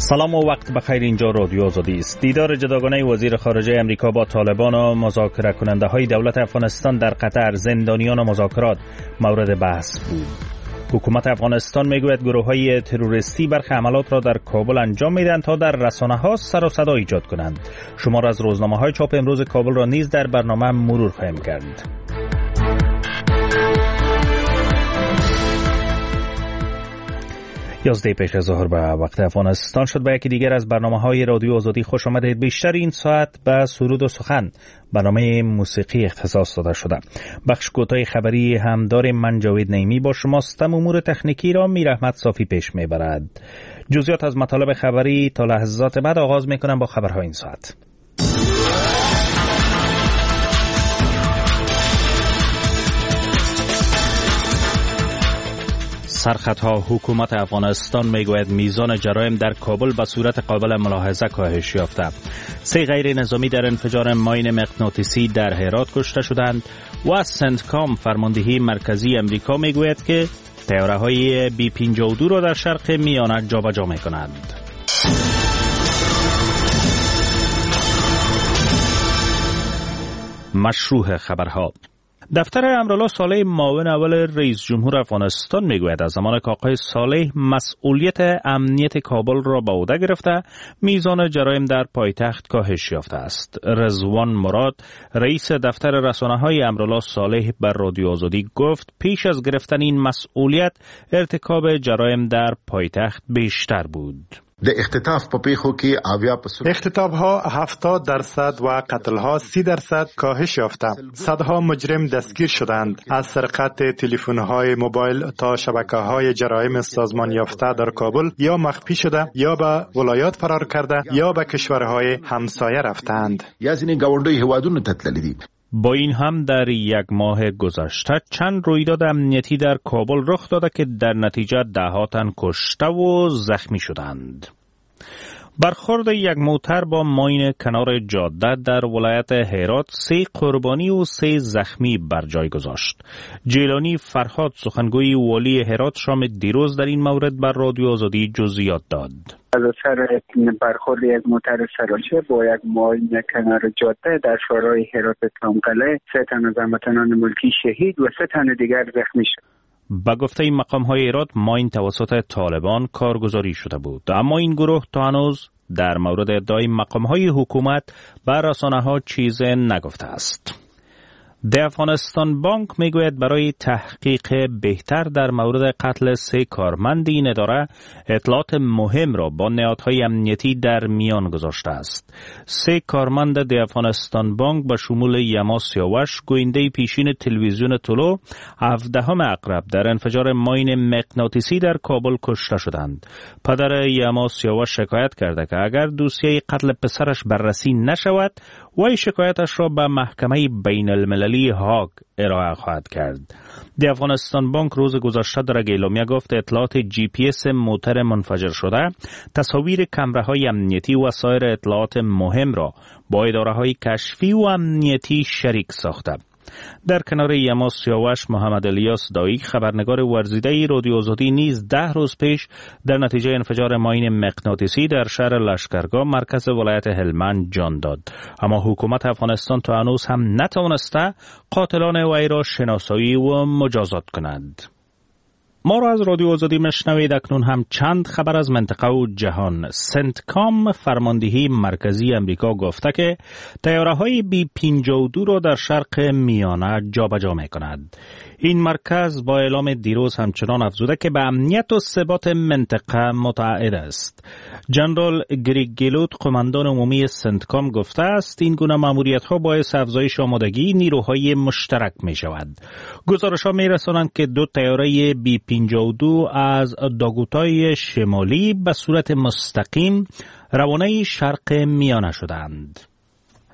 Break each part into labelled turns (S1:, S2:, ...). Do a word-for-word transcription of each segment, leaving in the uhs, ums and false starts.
S1: سلام و وقت بخیر. اینجا رادیو آزادی است. دیدار جداگانه وزیر خارجه امریکا با طالبان و مذاکره کننده های دولت افغانستان در قطر، زندانیان و مذاکرات مورد بحث بود. حکومت افغانستان میگوید گروه های تروریستی برخی عملات را در کابل انجام میدن تا در رسانه ها سر و صدا ایجاد کنند. شمار از روزنامه های چاپ امروز کابل را نیز در برنامه مرور خواهیم کرد. یازده پیش از ظهر به وقت افغانستان شد. به یکی دیگر از برنامه‌های رادیو آزادی خوش آمدید. بیشتر این ساعت به سرود و سخن، برنامه موسیقی اختصاص داده شده. بخش کوتاه خبری هم داریم. من جاوید نعیمی با شماست. امور تکنیکی را میر احمد صافی پیش میبرد. جزئیات از مطالب خبری تا لحظات بعد آغاز میکنم با خبرهای این ساعت. سرخطها: حکومت افغانستان میگوید میزان جرایم در کابل به صورت قابل ملاحظه کاهش یافته. سه غیر نظامی در انفجار ماین مغناطیسی در هرات کشته شدند و سنتکام فرماندهی مرکزی امریکا میگوید که طیاره‌های بی پنجاه و دو را در شرق میانه جابجا میکنند. مشروع خبرها: دفتر امرالله صالح معاون اول رئیس جمهور افغانستان میگوید از زمان که آقای صالح مسئولیت امنیت کابل را به عهده گرفته، میزان جرایم در پایتخت کاهش یافته است. رضوان مراد رئیس دفتر رسانه‌های امرالله صالح بر رادیو آزادی گفت پیش از گرفتن این مسئولیت ارتکاب جرایم در پایتخت بیشتر بود.
S2: د اختطاف په پیښو کې اویا پسو
S3: اختطاف ها هفتاد درصد و قتل ها سی درصد کاهش یافته. صدها مجرم دستگیر شدند. از سرقت تلفن های موبایل تا شبکه های جرایم سازمان یافته در کابل یا مخفی شده یا به ولایات فرار کرده یا به کشورهای همسایه رفتند.
S2: یا ځینې ګاونډي هیوادونو ته تللي دي.
S1: با این هم در یک ماه گذشته چند رویداد امنیتی در کابل رخ داده که در نتیجه ده‌ها تن کشته و زخمی شدند. برخورد یک موتر با ماین کنار جاده در ولایت هرات سه قربانی و سه زخمی بر جای گذاشت. جیلانی فرهاد سخنگوی والی هرات شام دیروز در این مورد بر رادیو آزادی جزئیات داد.
S4: از اثر برخورد یک موتر سراچه با یک ماین کنار جاده در شورای هرات تامقله سه تن از هموطنان ملکی شهید و سه تن دیگر زخمی شد.
S1: به گفته مقام‌های هرات ماین توسط طالبان کارگزاری شده بود، اما این گروه تا هنوز در مورد ادعای مقام‌های حکومت به رسانه‌ها چیز نگفته است. د افغانستان بانک میگوید برای تحقیق بهتر در مورد قتل سه کارمند این اداره اطلاعات مهم را با نهادهای امنیتی در میان گذاشته است. سه کارمند د افغانستان بانک به شمول یما سیاوش گوینده پیشین تلویزیون طلوع هفدهم اقرب در انفجار ماین مغناطیسی در کابل کشته شدند. پدر یما سیاوش شکایت کرده که اگر دوسیه قتل پسرش بررسی نشود و شکایتش را به محکمه بین المللی هاگ ارائه خواهد کرد. د افغانستان بانک روز گذشته در اعلامیه گفت اطلاعات جی پی اس موتر منفجر شده، تصاویر کامراهای امنیتی و سایر اطلاعات مهم را با اداره‌های کشفی و امنیتی شریک ساخته. در کنار یما سیاوش محمد الیاس دایی خبرنگار ورزیده رادیو آزادی نیز ده روز پیش در نتیجه انفجار ماین مغناطیسی در شهر لشکرگاه مرکز ولایت هلمند جان داد، اما حکومت افغانستان تا هنوز هم نتوانسته قاتلان وی را شناسایی و مجازات کند. ما را از رادیو آزادی مشنوید. اکنون هم چند خبر از منطقه و جهان. سنتکام فرماندهی مرکزی امریکا گفته که طیاره‌های بی پنجاه و دو را در شرق میانه جابجا می‌کند. این مرکز با اعلام دیروز همچنان افزوده که به امنیت و ثبات منطقه متعهد است. جنرال گریگ گیلوت قماندان عمومی سنتکام گفته است این گونه ماموریت‌ها باعث افزایش آمادگی نیروهای مشترک می‌شود. گزارش‌ها می‌رسانند که دو طیاره بی پنجاه و دو از داکوتای شمالی به صورت مستقیم روانه شرق میانه شدند.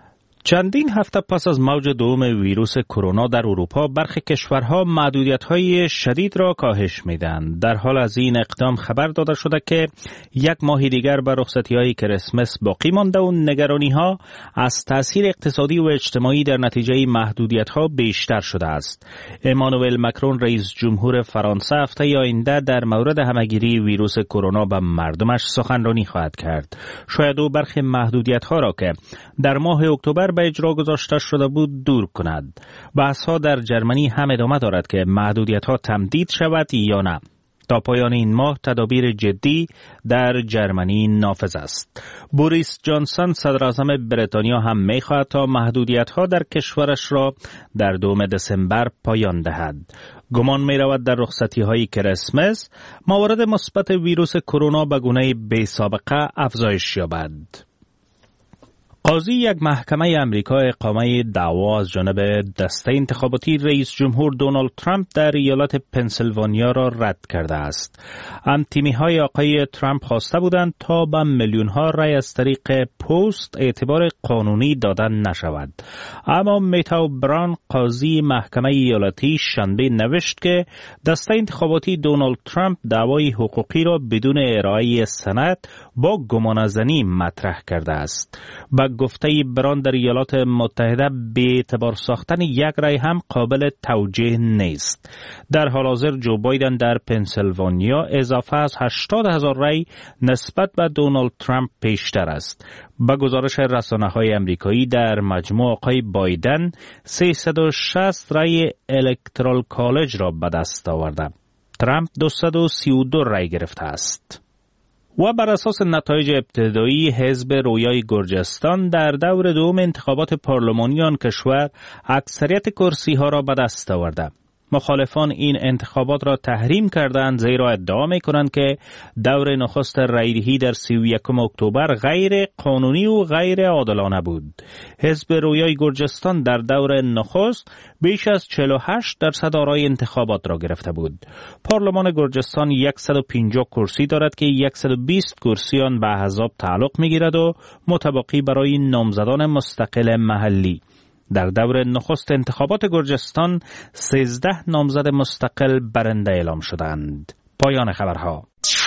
S1: چندین هفته پس از موج دوم ویروس کرونا در اروپا، برخی کشورها محدودیت‌های شدید را کاهش می‌دهند. در حال از این اقدام خبر داده شده که یک ماه دیگر به رخصتی‌های کریسمس باقی مانده و نگرانی‌ها از تأثیر اقتصادی و اجتماعی در نتیجه محدودیت‌ها بیشتر شده است. امانوئل مکرون رئیس جمهور فرانسه هفته آینده در مورد همه‌گیری ویروس کرونا به مردمش سخنرانی خواهد کرد. شاید او برخی محدودیت‌ها را که در ماه اکتبر به اجرا گذاشته شده بود دور کند. بحث‌ها در جرمنی هم ادامه دارد که محدودیت‌ها تمدید شود یا نه. تا پایان این ماه تدابیر جدی در جرمنی نافذ است. بوریس جانسون صدر اعظم بریتانیا هم می‌خواهد تا محدودیت‌ها در کشورش را در دوم دسامبر پایان دهد. گمان می‌رود در رخصتی‌های کریسمس موارد مثبت ویروس کرونا به گونه بی‌سابقه افزایش یابد. قاضی یک محکمه امریکا اقامه دعوا از جانب دسته انتخاباتی رئیس جمهور دونالد ترامپ در ایالت پنسیلوانیا را رد کرده است. هم‌تیمی‌های آقای ترامپ خواسته بودند تا به میلیون‌ها رای از طریق پست اعتبار قانونی دادن نشود. اما میتاو بران قاضی محکمه ایالتی شنبه نوشت که دسته انتخاباتی دونالد ترامپ دعوای حقوقی را بدون ارائه سند با گمانه‌زنی مطرح کرده است. با گفته بران در ایالات متحده به اعتبار ساختن یک رای هم قابل توجیه نیست. در حال حاضر جو بایدن در پنسیلوانیا اضافه از هشتاد هزار رای نسبت به دونالد ترامپ پیشتر است. با گزارش رسانه‌های امریکایی در مجموع آقای بایدن سیصد و شصت رای الکترال کالج را به دست آورده. ترامپ دویست و سی و دو رای گرفته است. و بر اساس نتایج ابتدایی حزب رویای گرجستان در دور دوم انتخابات پارلمانی آن کشور اکثریت کرسی ها را به دست آورده. مخالفان این انتخابات را تحریم کردند زیرا ادعا می‌کنند که دور نخست رایدهی در سی و یکم اکتبر غیر قانونی و غیر عادلانه بود. حزب رویای گرجستان در دور نخست بیش از چهل و هشت درصد آرای انتخابات را گرفته بود. پارلمان گرجستان صد و پنجاه کرسی دارد که صد و بیست کرسی آن به احزاب تعلق می‌گیرد و متبقی برای نامزدان مستقل محلی. در دور نخست انتخابات گرجستان سیزده نامزد مستقل برنده اعلام شدند. پایان خبرها.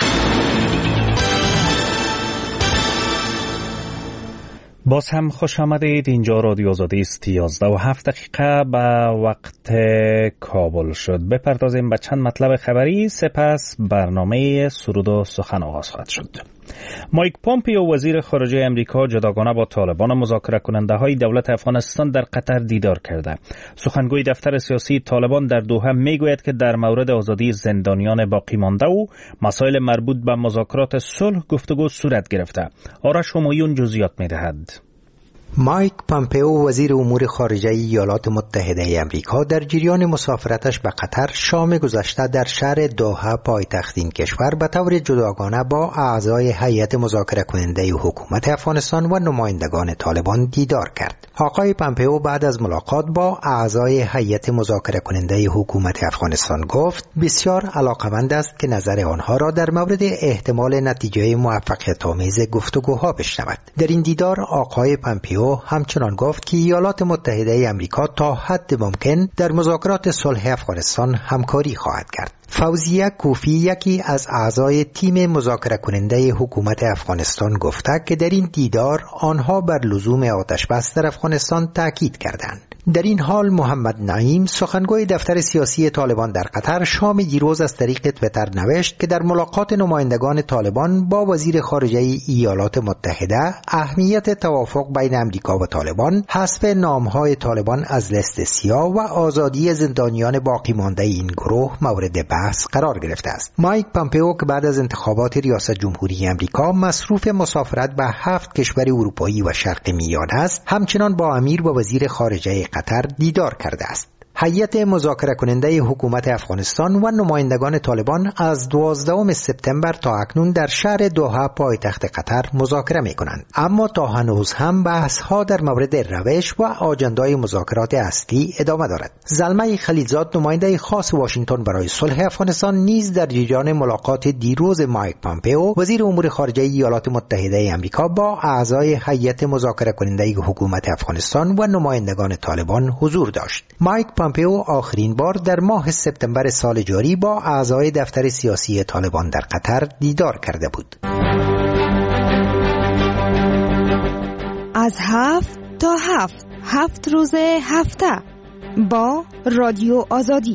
S1: باز هم خوش آمدید. اینجا رادیو آزادی است. یازده و هفت دقیقه به وقت کابل شد. بپردازیم به چند مطلب خبری، سپس برنامه سرود و سخن آغاز خواهد شد. مایک پومپیو وزیر خارجه امریکا جداگانه با طالبان مذاکره کننده های دولت افغانستان در قطر دیدار کرده. سخنگوی دفتر سیاسی طالبان در دوحه میگوید که در مورد آزادی زندانیان باقی مانده و مسائل مربوط به مذاکرات صلح گفتگو صورت گرفته. آرش همایون جزئیات میدهد.
S5: مایک پومپیو وزیر امور خارجه ایالات متحده آمریکا در جریان مسافرتش به قطر شام گذشته در شهر دوحه پایتخت این کشور به طور جداگانه با اعضای هیئت مذاکره کننده حکومت افغانستان و نمایندگان طالبان دیدار کرد. آقای پومپیو بعد از ملاقات با اعضای هیئت مذاکره کننده حکومت افغانستان گفت بسیار علاقمند است که نظر آنها را در مورد احتمال نتیجه موفقیت‌آمیز گفتگوها بشنود. در این دیدار آقای پومپیو همچنان گفت که ایالات متحده آمریکا تا حد ممکن در مذاکرات صلح افغانستان همکاری خواهد کرد. فوزیه کوفی یکی از اعضای تیم مذاکره کننده حکومت افغانستان گفته که در این دیدار آنها بر لزوم آتش بس در افغانستان تاکید کردند. در این حال محمد نعیم سخنگوی دفتر سیاسی طالبان در قطر شام دیروز از طریق توییتر نوشت که در ملاقات نمایندگان طالبان با وزیر خارجه ایالات متحده اهمیت توافق بین امریکا و طالبان، حذف نامهای طالبان از لست سیاه و آزادی زندانیان باقی مانده این گروه مورد بحث قرار گرفته است. مایک پومپیو که بعد از انتخابات ریاست جمهوری امریکا مصروف مسافرت به هفت کشور اروپایی و شرق میانه است، همچنان با امیر و وزیر خارجه قطر دیدار کرده است. هیئت مذاکره کننده حکومت افغانستان و نمایندگان طالبان از دوازدهم سپتامبر تا اکنون در شهر دوحه پایتخت قطر مذاکره می کنند، اما تا هنوز هم بحث ها در مورد روش و آجندای مذاکرات اصلی ادامه دارد. زلمه خلیلزاد نماینده خاص واشنگتن برای صلح افغانستان نیز در جریان ملاقات دیروز مایک پامپئو وزیر امور خارجه ایالات متحده آمریکا با اعضای هیئت مذاکره کننده حکومت افغانستان و نمایندگان طالبان حضور داشت. مایک پامپئو آخرین بار در ماه سپتامبر سال جاری با اعضای دفتر سیاسی طالبان در قطر دیدار کرده بود.
S6: از هفت تا هفت هفت روز هفته با رادیو آزادی.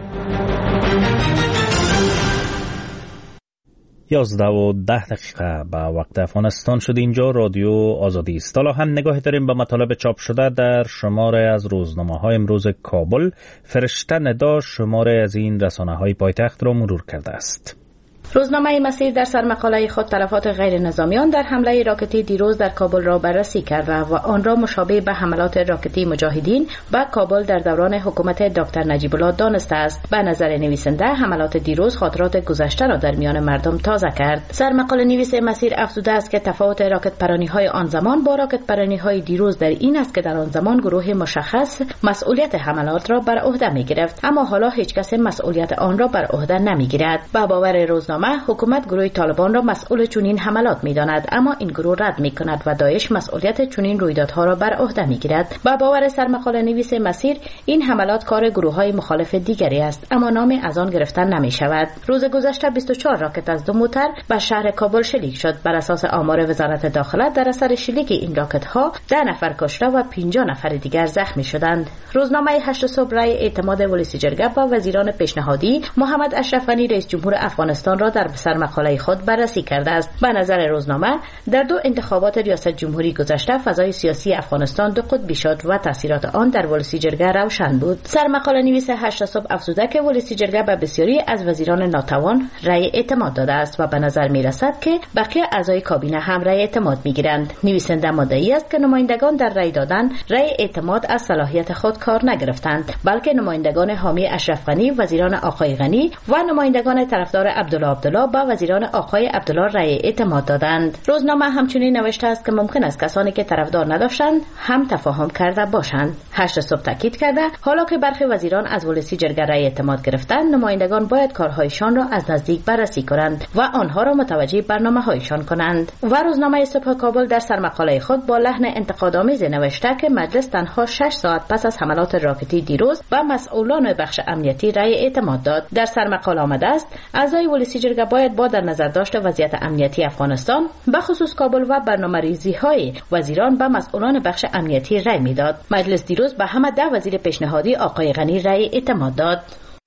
S1: یازده و ده دقیقه به وقت افغانستان شد. اینجا رادیو آزادی است. حالا هم نگاهی داریم به مطالب چاپ شده در شماره از روزنامه های امروز کابل. فرشته ندا شماره از این رسانه های پایتخت را مرور کرده است.
S7: روزنامه مسیر در سرمقاله خود تلفات غیر نظامیان در حمله راکتی دیروز در کابل را بررسی کرده و آن را مشابه به حملات راکتی مجاهدین به کابل در دوران حکومت دکتر نجیب الله دانسته است. به نظر نویسنده حملات دیروز خاطرات گذشته را در میان مردم تازه کرد. سرمقاله نویس مسیر افزوده است که تفاوت راکت پرانی های آن زمان با راکت پرانی های دیروز در این است که در آن زمان گروه مشخص مسئولیت حملات را بر عهده می گرفت، اما حالا هیچ کس مسئولیت آن را بر عهده نمی گیرد. به باور روزنامه حکومت گروه طالبان را مسئول چنین حملات می‌داند، اما این گروه رد می‌کند و داعش مسئولیت چنین رویدادها را بر عهده می‌گیرد. با باور سرمقاله نویس مسیر این حملات کار گروه‌های مخالف دیگری است، اما نامی از آن گرفته نمی‌شود. روز گذشته بیست و چهار راکت از دو موتر به شهر کابل شلیک شد. بر اساس آمار وزارت داخله در اثر شلیک این راکت‌ها ده نفر کشته و پنجاه نفر دیگر زخمی شدند. روزنامه هشت صبح رای اعتماد ولسی جرگه با وزیران پیشنهادی محمد اشرف غنی رئیس جمهور افغانستان را در سرمقاله خود بررسی کرده است. به نظر روزنامه در دو انتخابات ریاست جمهوری گذشته فضای سیاسی افغانستان دو قطبی شد و تاثیرات آن در ولسی جرگه روشن بود. سرمقاله نویس هشت صبح افزوده که ولسی جرگه به بسیاری از وزیران ناتوان رأی اعتماد داده است و به نظر می رسد که بقیه اعضای کابینه هم رأی اعتماد می گیرند. نویسنده مدعی است که نمایندگان در رأی دادن رأی اعتماد از صلاحیت خود کار نگرفتند، بلکه نمایندگان حامی اشرف غنی، وزیران آقای غنی و نمایندگان طرفدار عبدالله عبدالله با وزیران آقای عبدالله رأی اعتماد دادند. روزنامه همچنین نوشته است که ممکن است کسانی که طرفدار نداشتند هم تفاهم کرده باشند. هشت صبح تاکید کرده حالا که برخی وزیران از ولسی جرگه رأی اعتماد گرفتند، نمایندگان باید کارهایشان را از نزدیک بررسی کنند و آنها را متوجه برنامه‌هایشان کنند. و روزنامه صبح کابل در سرمقاله خود با لحن انتقادآمیز نوشته که مجلس تنها شش ساعت پس از حملات راکتی دیروز به مسئولان بخش امنیتی رأی اعتماد داد. در سرمقاله آمده است اعضای ولسی جرگه باید با در نظر داشت وضعیت امنیتی افغانستان به خصوص کابل و برنامه‌ریزی های وزیران به مسئولان بخش امنیتی رأی میداد. مجلس دیروز به همه ده وزیر پیشنهادی آقای غنی رأی اعتماد داد.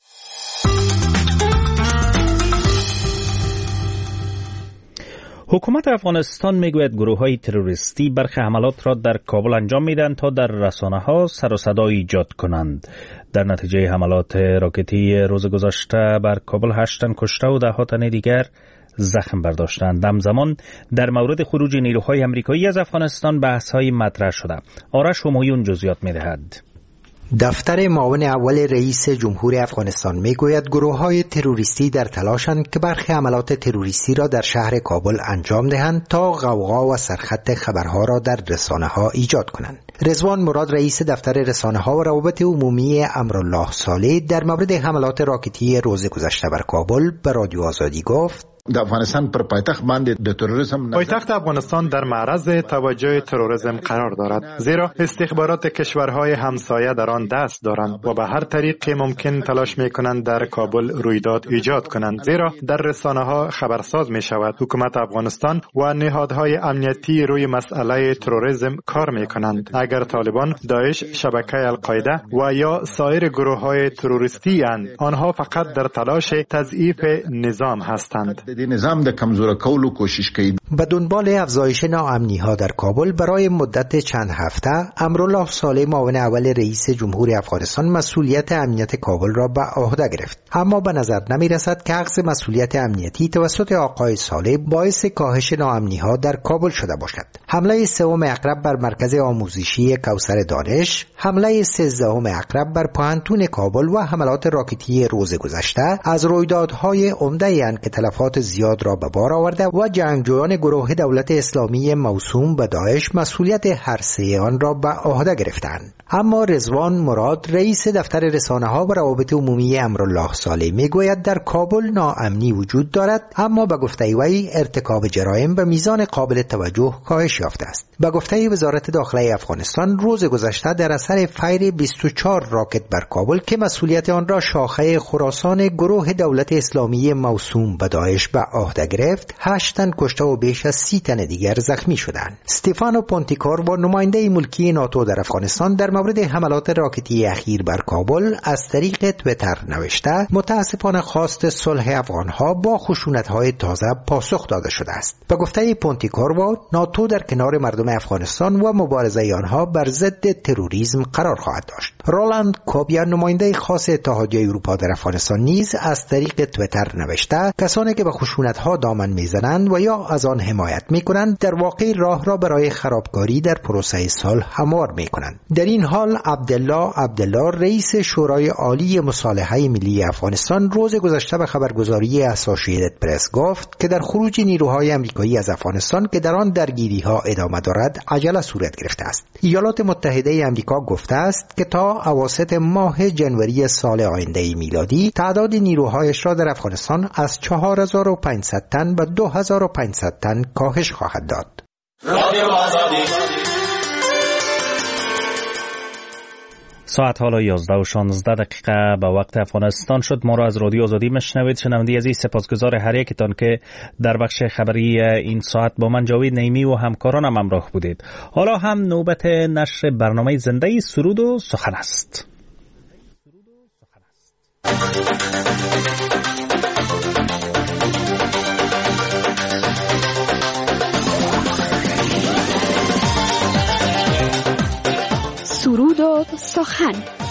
S1: حکومت افغانستان میگوید گروه‌های تروریستی برخی حملات را در کابل انجام میدن تا در رسانه‌ها سر و صدا ایجاد کنند. در نتیجه حملات راکتی روز گذشته بر کابل هشت تن کشته و ده ها تن دیگر زخم برداشتند. همزمان در مورد خروج نیروهای آمریکایی از افغانستان بحث‌های مطرح شده. آرش همایون جزئیات می‌دهد.
S5: دفتر معاون اول رئیس جمهور افغانستان میگوید گروه‌های تروریستی در تلاشند که برخی حملات تروریستی را در شهر کابل انجام دهند تا غوغا و سرخط خبرها را در رسانه‌ها ایجاد کنند. رضوان مراد رئیس دفتر رسانه‌ها و روابط عمومی امرالله صالح در مورد حملات راکتی روز گذشته بر کابل به رادیو آزادی گفت:
S2: د افغانستان پر پایتخت باندې د تروریسم
S3: پایتخت افغانستان در معرض توجه تروریسم قرار دارد، زیرا استخبارات کشورهای همسایه در آن دست دارند و به هر طریق ممکن تلاش می‌کنند در کابل رویداد ایجاد کنند، زیرا در رسانه‌ها خبرساز می‌شود حکومت افغانستان و نهادهای امنیتی روی مسئله تروریسم کار می‌کنند. اگر طالبان، داعش، شبکه القاعده و یا سایر گروه‌های تروریستی اند، آنها فقط در تلاش تضعیف نظام هستند.
S2: نظام د کمزور کولو کوشش کوي.
S5: به دنبال افزایش ناامنی ها در کابل برای مدت چند هفته امرالله صالح معاون اول رئیس جمهور افغانستان مسئولیت امنیت کابل را به عهده گرفت، اما به نظر نمی رسد که اخذ مسئولیت امنیتی توسط آقای صالح باعث کاهش ناامنی ها در کابل شده باشد. حمله سوم اقرب بر مرکز آموزشی آموزشی کوثر دانش، حمله سیزدهم اقرب بر پوهنتون کابل و حملات راکتی روز گذشته از رویدادهای عمده اند که تلفات زیاد را به بار آورده و جنگجویان گروه دولت اسلامی موسوم به داعش مسئولیت هر سه آن را به عهده گرفتند. اما رضوان مراد رئیس دفتر رسانه‌ها و روابط عمومی امرالله صالح میگوید در کابل ناامنی وجود دارد، اما به گفته وی ارتکاب جرایم به میزان قابل توجه کاهش یافته است. به گفته وزارت داخله افغانستان روز گذشته در اثر فیر بیست و چهار راکت بر کابل که مسئولیت آن را شاخه خراسان گروه دولت اسلامی موسوم به داعش به عهده گرفت، هشت تن کشته و بیش از سی تن دیگر زخمی شدند. استفانو پونتیکور و نماینده ملکی ناتو در افغانستان در مورد حملات راکتی اخیر بر کابل از طریق توییتر نوشته متاسفانه خواست صلح افغانها با خشونت‌های تازه پاسخ داده شده است. به گفته پونتیکور ناتو در کنار مردم افغانستان و مبارزه آنها بر ضد تروریسم قرار خواهد داشت. رولند کوبیا نماینده خاص اتحادیه اروپا در افغانستان نیز از طریق توییتر نوشته کسانی که به خشونت‌ها دامن میزنند و یا از آن حمایت میکنند در واقع راه را برای خرابکاری در پروسه صلح هموار میکنند. در این حال عبدالله عبدالله رئیس شورای عالی مصالحه ملی افغانستان روز گذشته به خبرگزاری اسوسییتد پرس گفت که در خروج نیروهای آمریکایی از افغانستان که در آن درگیری‌ها ادامه دارد عجله صورت گرفته است. ایالات متحده آمریکا گفته است که تا اواسط ماه جنوری سال آینده میلادی تعداد نیروهایش را در افغانستان از چهار هزار و پانصد تن به دو هزار و پانصد تن کاهش خواهد داد. رادیو آزادی.
S1: ساعت حالا یازده و شانزده دقیقه به وقت افغانستان شد. ما را از رادیو آزادی میشنوید. شنونده عزیز، سپاسگزار هر یکتان که در بخش خبری این ساعت با من جاوید نعیمی و همکارانم همراه بودید. حالا هم نوبت نشر برنامه زنده سرود و سخن است.
S8: سرود و سخن.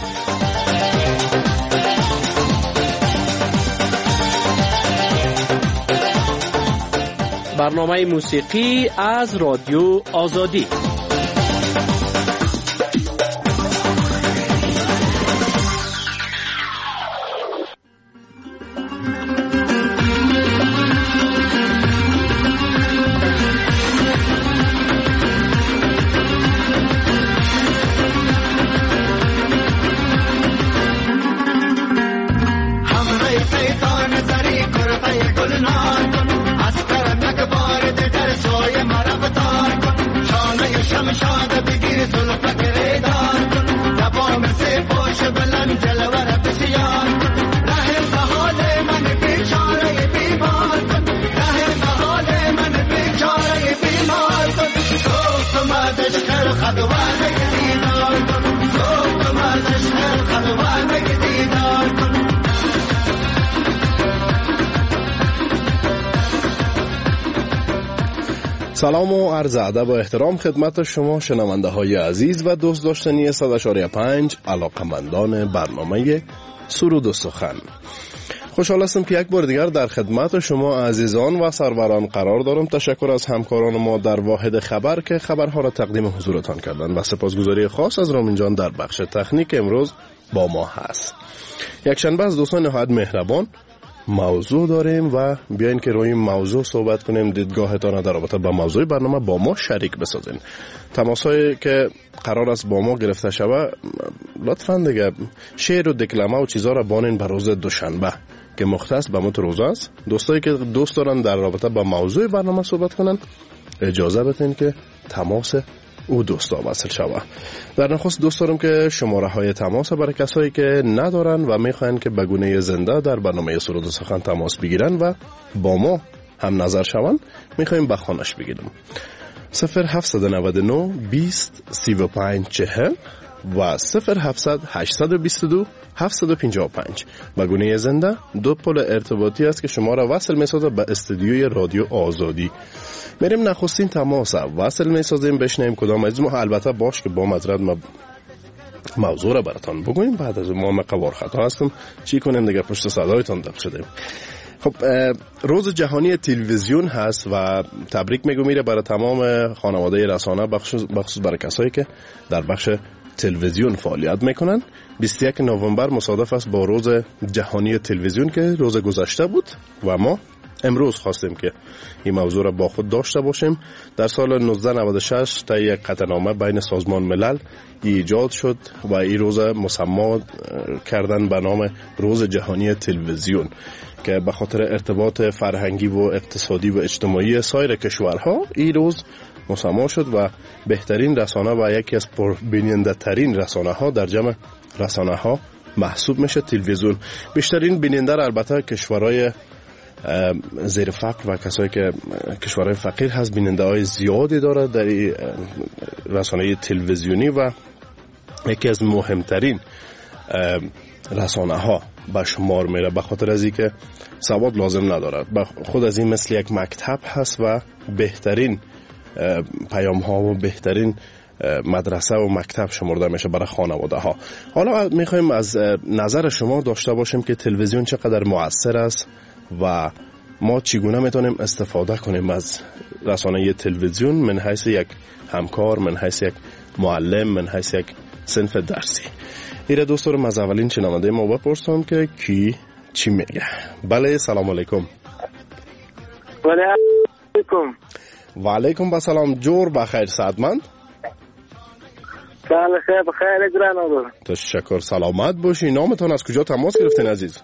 S8: برنامه موسیقی از رادیو آزادی.
S9: سلام و عرض ادب و احترام خدمت شما شنونده های عزیز و دوست داشتنی صد و شش و پنج علاقمندان برنامه سرود و سخن. خوشحال هستم که یک بار دیگر در خدمت شما عزیزان و سروران قرار دارم. تشکر از همکاران ما در واحد خبر که خبرها را تقدیم حضورتان کردن و سپاسگزاری خاص از رامین جان در بخش تکنیک امروز با ما هست. یک شنبه از دوستان نهایت مهربان موضوع داریم و بیاین که روی موضوع صحبت کنیم. دیدگاهتان در رابطه با موضوع برنامه با ما شریک بسازین. تماسایی که قرار است با ما گرفته شود لطفاً دیگه شعر و دکلمه و چیزا را بانین به روز دوشنبه که مختص به مت روز است. دوستایی که دوست دارن در رابطه با موضوع برنامه صحبت کنن اجازه بدین که تماس او دوستا وصل شود. در نخست دوست دارم که شماره های تماس برای کسایی که ندارن و میخواین که به گونه زنده در برنامه سرود و سخن تماس بگیرن و با ما هم نظر شون میخوایم به خانش بگیرم. صفر هفت نه نه بیست سی و پنج چهل و صفر هفت هشت دو دو هفت پنج پنج. به گونه زنده دو پل ارتباطی است که شما را وصل میسازه به استودیوی رادیو آزادی. میریم نخستین تماس وصل میسازیم بشنیم کدام از ما. البته باش که با مزرد ما موضوع را براتان بگویم. بعد از ما قوار خطا هستم چی کنیم دیگه پشت صدایتان دق شدیم. خب روز جهانی تلویزیون هست و تبریک میگم میره برای تمام خانواده رسانه، بخصوص برای کسایی که در بخش تلویزیون فعالیت میکنن. بیست و یکم نوامبر مصادف است با روز جهانی تلویزیون که روز گذشته بود و ما امروز خواستیم که این موضوع را با خود داشته باشیم. در سال نوزده نود و شش تا یک قطعنامه بین سازمان ملل ایجاد شد و این روز مسما کردن به نام روز جهانی تلویزیون که به خاطر ارتباط فرهنگی و اقتصادی و اجتماعی سایر کشورها این روز مسما شد و بهترین رسانه و یکی از پربیننده ترین رسانه ها در جمع رسانه ها محسوب میشه تلویزیون. بیشترین بیننده را البته کشورهای زیر فقر و کسایی که کشورهای فقیر هست بیننده های زیادی داره در رسانه تلویزیونی و یکی از مهمترین رسانه ها به شمار میره به خاطر از اینکه سواد لازم نداره، خود از این مثل یک مکتب هست و بهترین پیام ها و بهترین مدرسه و مکتب شمرده میشه برای خانواده ها. حالا میخوایم از نظر شما داشته باشیم که تلویزیون چقدر مؤثر است و ما چگونه میتونیم استفاده کنیم از رسانه تلویزیون من حیث یک همکار، من حیث یک معلم، من حیث یک صنف درسی. ایره دوستان از اولین شنونده ما بپرسم که کی چی میگه. بله سلام علیکم.
S10: و علیکم.
S9: و علیکم با سلام. جور بخیر سعدمند.
S10: سال خیر بخیر گرانو.
S9: تشکر سلامت باشی. نامتون از کجا تماس گرفتین عزیز؟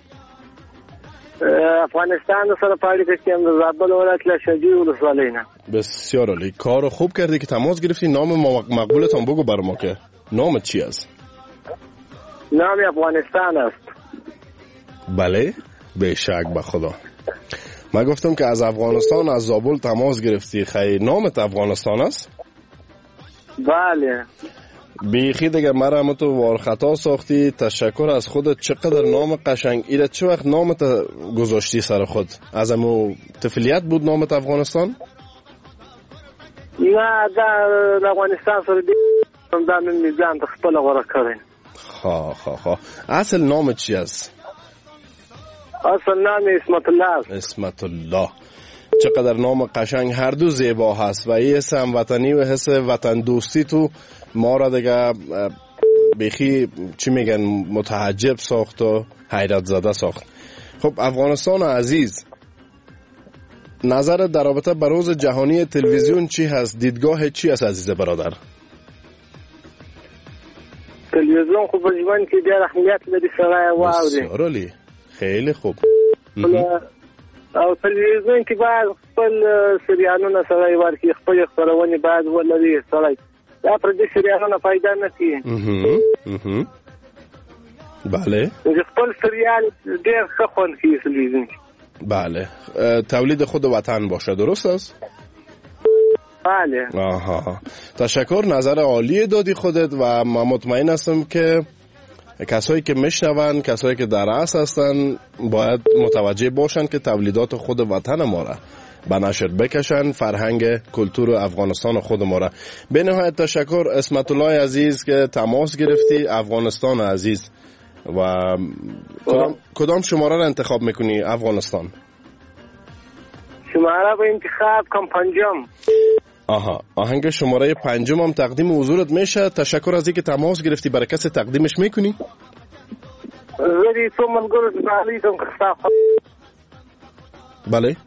S10: افغانستان سره پاړی کشیم د زابل ولایت له شجی ولسوالۍ نه.
S9: بسیار عالی. کار خوب کردی که تماس گرفتی. نام مقبولتون بگو بر ما که نامت چی است؟
S10: نام افغانستان است.
S9: بله به شک به خدا. من گفتم که از افغانستان از زابل تماس گرفتی. خیر نامت افغانستان است؟
S10: بله.
S9: بیخی دیگه مرا هم تو وارخطا ساختی. تشکر از خودت. چقدر نام قشنگ. ایره چه وقت نامت گذاشتی سر خود؟ از امو طفلیت بود نامت افغانستان؟
S10: نه در افغانستان سره دیدم دامن میزان تخپل غوره کردن.
S9: خواه خواه خواه. اصل نامت چی است؟
S10: اصل نام اسمت الله.
S9: اسمت الله. چقدر نام قشنگ. هر دو زیبا هست و این حس هموطنی و حس وطن دوستی تو ما را دیگه بیخی چی میگن متعجب ساخت و حیرت زده ساخت. خب افغانستان عزیز، نظر در رابطه با روز جهانی تلویزیون چی هست؟ دیدگاه چی هست عزیز برادر؟
S10: تلویزیون خب بجوان که دیر اهمیت لدی سرای واودی.
S9: بسیار عالی. خیلی خوب.
S10: او تلویزیون که باید خپل سریالونه سرای ورکی خپل خبرونه باید ولري سرای. دا پر دې سریالونه فائدہ نه کوي.
S9: بله.
S10: خپل سریال ډېر ښه خوند کوي تلویزیون.
S9: بله. تولید خود وطن باشه، درست است؟
S10: بله.
S9: آها. تشکر. نظر عالی دادی خودت و من مطمئن هستم که کسایی که میشنون، کسایی که در اصل هستن باید متوجه باشن که تولیدات خود وطن ما را به نشر بکشن، فرهنگ کلتور افغانستان خود ما را. به نهایت تشکر اسمت الله عزیز که تماس گرفتی. افغانستان عزیز و کدام, کدام شماره را انتخاب میکنی افغانستان؟
S10: شماره به انتخاب کم پنجم.
S9: آها. آهنگ شماره پنجم هم تقدیم حضورت میشه. تشکر از اینکه تماس گرفتی. برای کسی تقدیمش میکنی؟
S10: زری تو ملګرو زالیدم کستا.
S9: بله.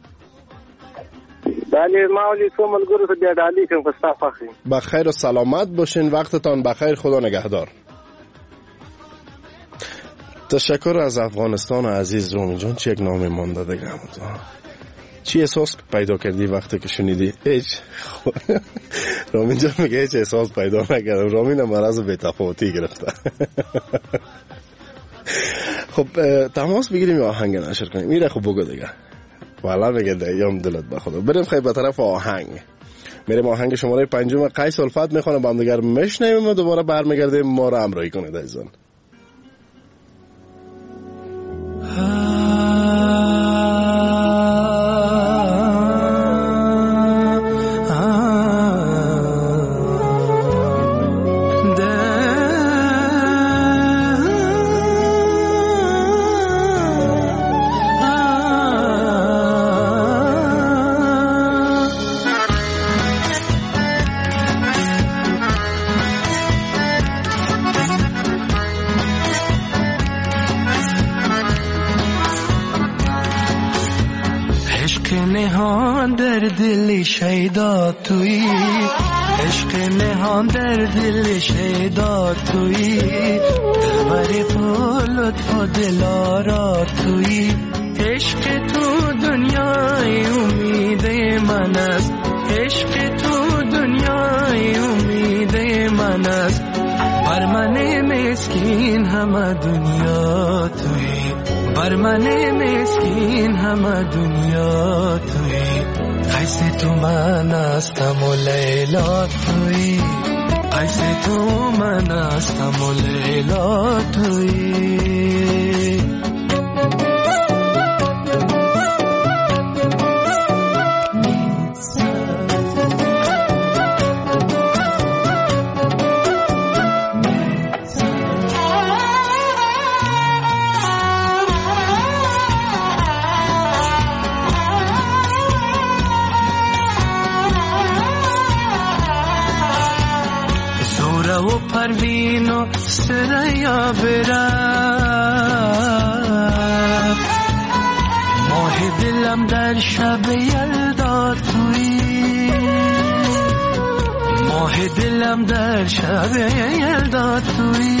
S10: بله ما ولی تو ملګرو ته بیا دالی کوم کستا فخری.
S9: بخیر و سلامت باشین. وقتتان بخیر. خدا نگهدار. تشکر از افغانستان عزیز. رومی جان چه یک نام مانده دیگه هم تو. چی احساس پیدا کردی وقتی که شنیدی؟ هیچ. رامین جان میگه هیچ احساس پیدا نکردم. رامین مرض بی‌تفاوتی گرفته. خب تماس بگیریم یا آهنگ نشر کنیم؟ میره خب بگو دیگه. والا میگه دیگه دلت بخدا. بریم خیلی به طرف آهنگ. میریم آهنگ شماره پنجم قیس الفت میخونه با هم دیگر میشنیم و دوباره برمیگردیم. ما رو همراهی کنید عزیزان.
S11: Ah نهان در دل شیدا تویی، عشق نهان در دل شیدا تویی، دلبر لطف و دلارا تویی، عشق تو دنیای امید من است، عشق تو دنیای امید من است، بر من مسکین همه دنیا تویی، بر من مسکین همه دنیا تویی، قیس تو من استم و لیلا تویی، قیس تو من استم و لیلا تویی. پروین و سریا برم، ماه دلم در شب یلدا تویی، ماه دلم در شب یلدا تویی،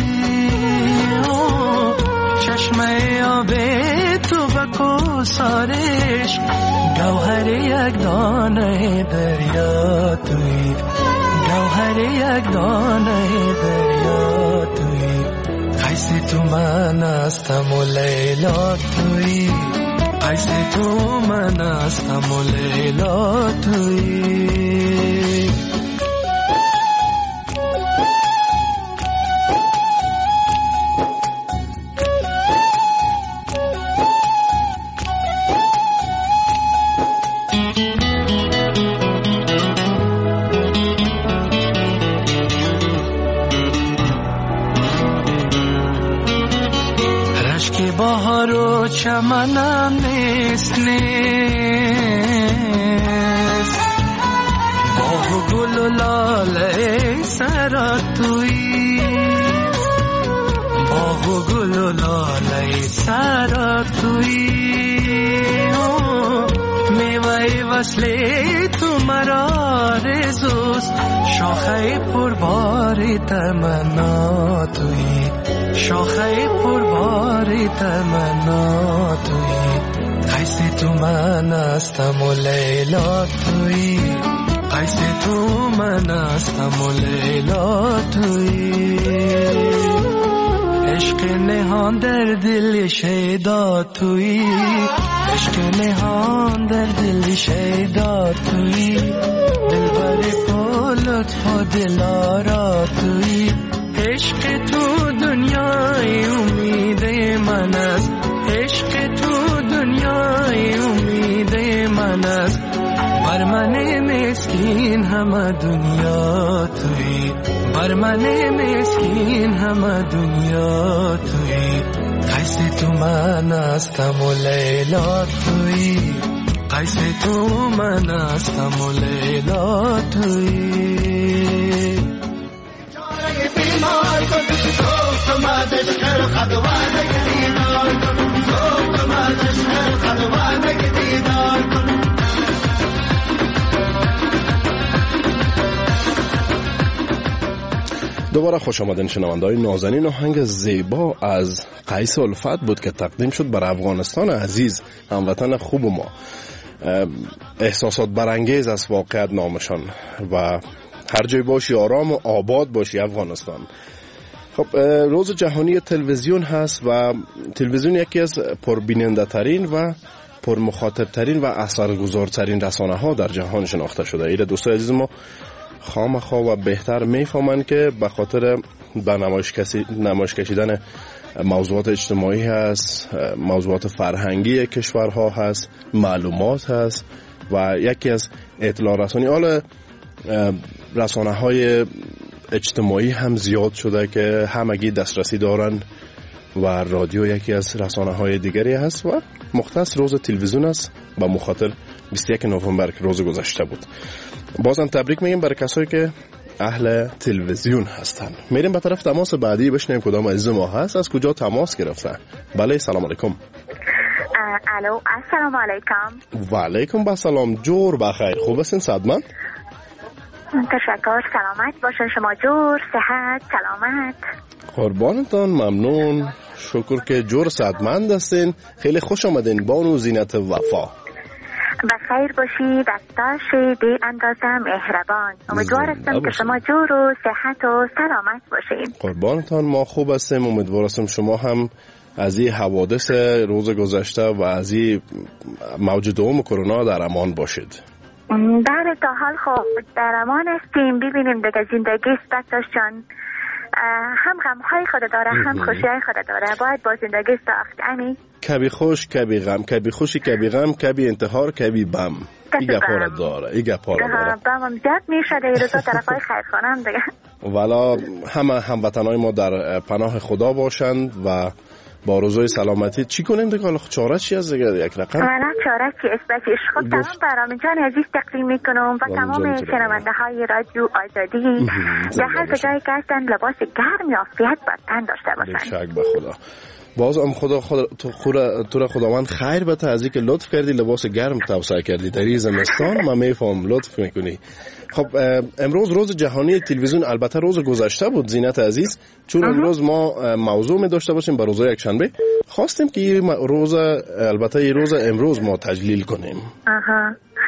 S11: چشمه آب تو با کوثرش، گوهر یک دانه دریا تویی، گوهر یک دانه دریا تویی، قیس تو من استم و لیلا تویی، قیس تو من استم و لیلا تویی. بهارو چمنم نیست نیست، باغ و گل و لاله سرا تویی، باغ و گل و لاله سرا تویی، میوه وصل تو مرا آرزوست، شاخه پربار تمنا تویی، شاخه پربار تمنا تویی، قیس تو من استم و لیلا تویی، قیس تو من استم و لیلا تویی، عشق نهان در دل شیدا تویی، عشق نهان در دل شیدا تویی، دلبر لطف و دلارا تویی، عشق تو دنیای امید من است، عشق تو دنیای امید من است، بر من مسکین همه دنیا تویی، بر من مسکین همه دنیا تویی، قیس تو من استم و لیلا تویی، قیس تو من استم و لیلا تویی.
S9: دوباره خوش آمدین شنونده‌های نازنین. آهنگ زیبا از قیس الفت بود که تقدیم شد بر افغانستان عزیز، هموطن خوب ما. احساسات برانگیز از واقعیت نامشان و هر جای باشی آرام و آباد باشی افغانستان. خب روز جهانی تلویزیون هست و تلویزیون یکی از پربیننده ترین و پرمخاطب ترین و اثرگذارترین رسانه ها در جهان شناخته شده. ایره دوستای عزیز ما خامخا و بهتر میفهمند که به خاطر به نمایش, کسی، نمایش کشیدن موضوعات اجتماعی هست، موضوعات فرهنگی کشورها هست، معلومات هست و یکی از اطلاع رسانی. حالا رسانه های اجتماعی هم زیاد شده که همگی دسترسی دارن و رادیو یکی از رسانه های دیگری هست و مختص روز تلویزیون است با مخاطر بیست و یکم نوامبر که روز گذشته بود. بازم تبریک میگیم برای کسایی که اهل تلویزیون هستن. میریم به طرف تماس بعدی بشنویم کدام عزیز ما هست، از کجا تماس گرفتن. بله سلام علیکم.
S12: الو السلام علیکم.
S9: و علیکم السلام. جور بخیر. خوب هستین صدمن؟
S12: تشکر. سلامت باشین شما. جور صحت سلامت.
S9: قربانتان. ممنون. شکر که جور صحتمند هستین. خیلی خوش آمدین بانو زینت وفا.
S12: بخیر باشید. دستاشی بی اندازه مهربان. امیدوار هستم که شما جور و صحت و سلامت باشید.
S9: قربانتان. ما خوب هستیم. امیدوار هستم شما هم از این حوادث روز گذشته و از این موج دوم کرونا در امان باشید.
S12: بله تا حال خوب در امان هستیم. ببینیم دیگه زندگی است جان، هم غم‌های خود داره هم خوشی‌های خود داره. باید با زندگی ساخت. امی
S9: کبی خوش کبی غم، کبی خوشی کبی غم، کبی انتحار کبی بم. این گپا را داره. این گپا را داره.
S12: بمم زیاد میشه در روزا طرفای خیرخانه هم دیگه.
S9: والا همه هموطنای ما در پناه خدا باشند و با روزای سلامتی. چی کنیم دیگه؟ حالا چاره چی از دیگه یک رقم؟
S12: والا چاره چی است؟ بچش خود تمام برنامه جان عزیز تقدیم میکنم و تمام شنونده های رادیو آزادی در هر کجایی که هستن لباس گرم یا عافیت بر تن داشته باشن.
S9: شک به خدا. باز هم خدا خدا تو خورا تو را خداوند خیر بده از اینکه لطف کردی لباس گرم توصیه کردی در این زمستان. من میفهم لطف میکنی. خب امروز روز جهانی تلویزیون، البته روز گذشته بود زینت عزیز، چون امروز ما موضوع می داشته باشیم برای روز یکشنبه، خواستیم که این روز البته این روز امروز ما تجلیل کنیم.
S12: آها.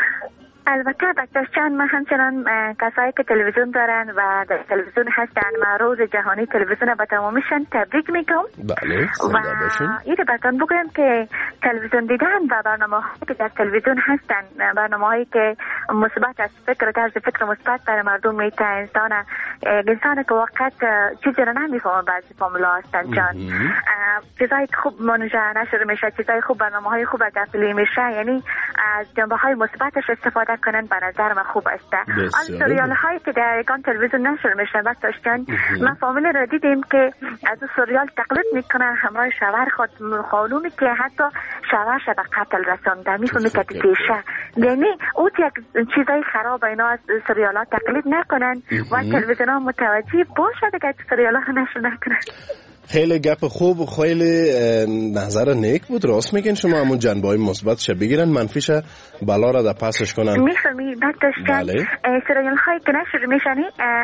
S12: البته بچه‌چان ما همچنان کسایی که تلویزیون دارن و در تلویزیون هستن ما روز جهانی تلویزیون به تمامیشون تبریک میگم.
S9: بله.
S12: و اینو بهتون بگم که تلویزیون دیدن و برنامه‌هایی که در تلویزیون هستن، برنامه‌هایی که مثبت از فکر طرز فکر مثبت برای مردم میته، انسان انسان که واقعا چیزی رو نمیفهمه بعضی فامیلا هستن جان. چیزای خوب منوجه نشده میشه، چیزای خوب برنامه‌های خوب تفصیلی میشه، یعنی از جنبه‌های مثبتش استفاده کنن به نظر من خوب است. آن سریال هایی که در یکان تلویزیون نشر میشه بس داشتن ما فامیل را دیدیم که از اون سریال تقلید میکنن همراه شوهر خود، خانومی که حتی شوهرش به قتل رسانده میفهمی که پیشه، یعنی او یک چیزای خراب اینا از سریال ها تقلید نکنن و تلویزیون ها متوجه باشه که سریال ها نشر نکنن.
S9: خیلی گپ خوب، خیلی نظر نیک بود. راست میگین شما. همون جنبه‌های مثبتش بگیرن، منفیش بلا را در پسش کنن.
S12: میفهمی بعد داشتن سریال هایی که نشر میشنی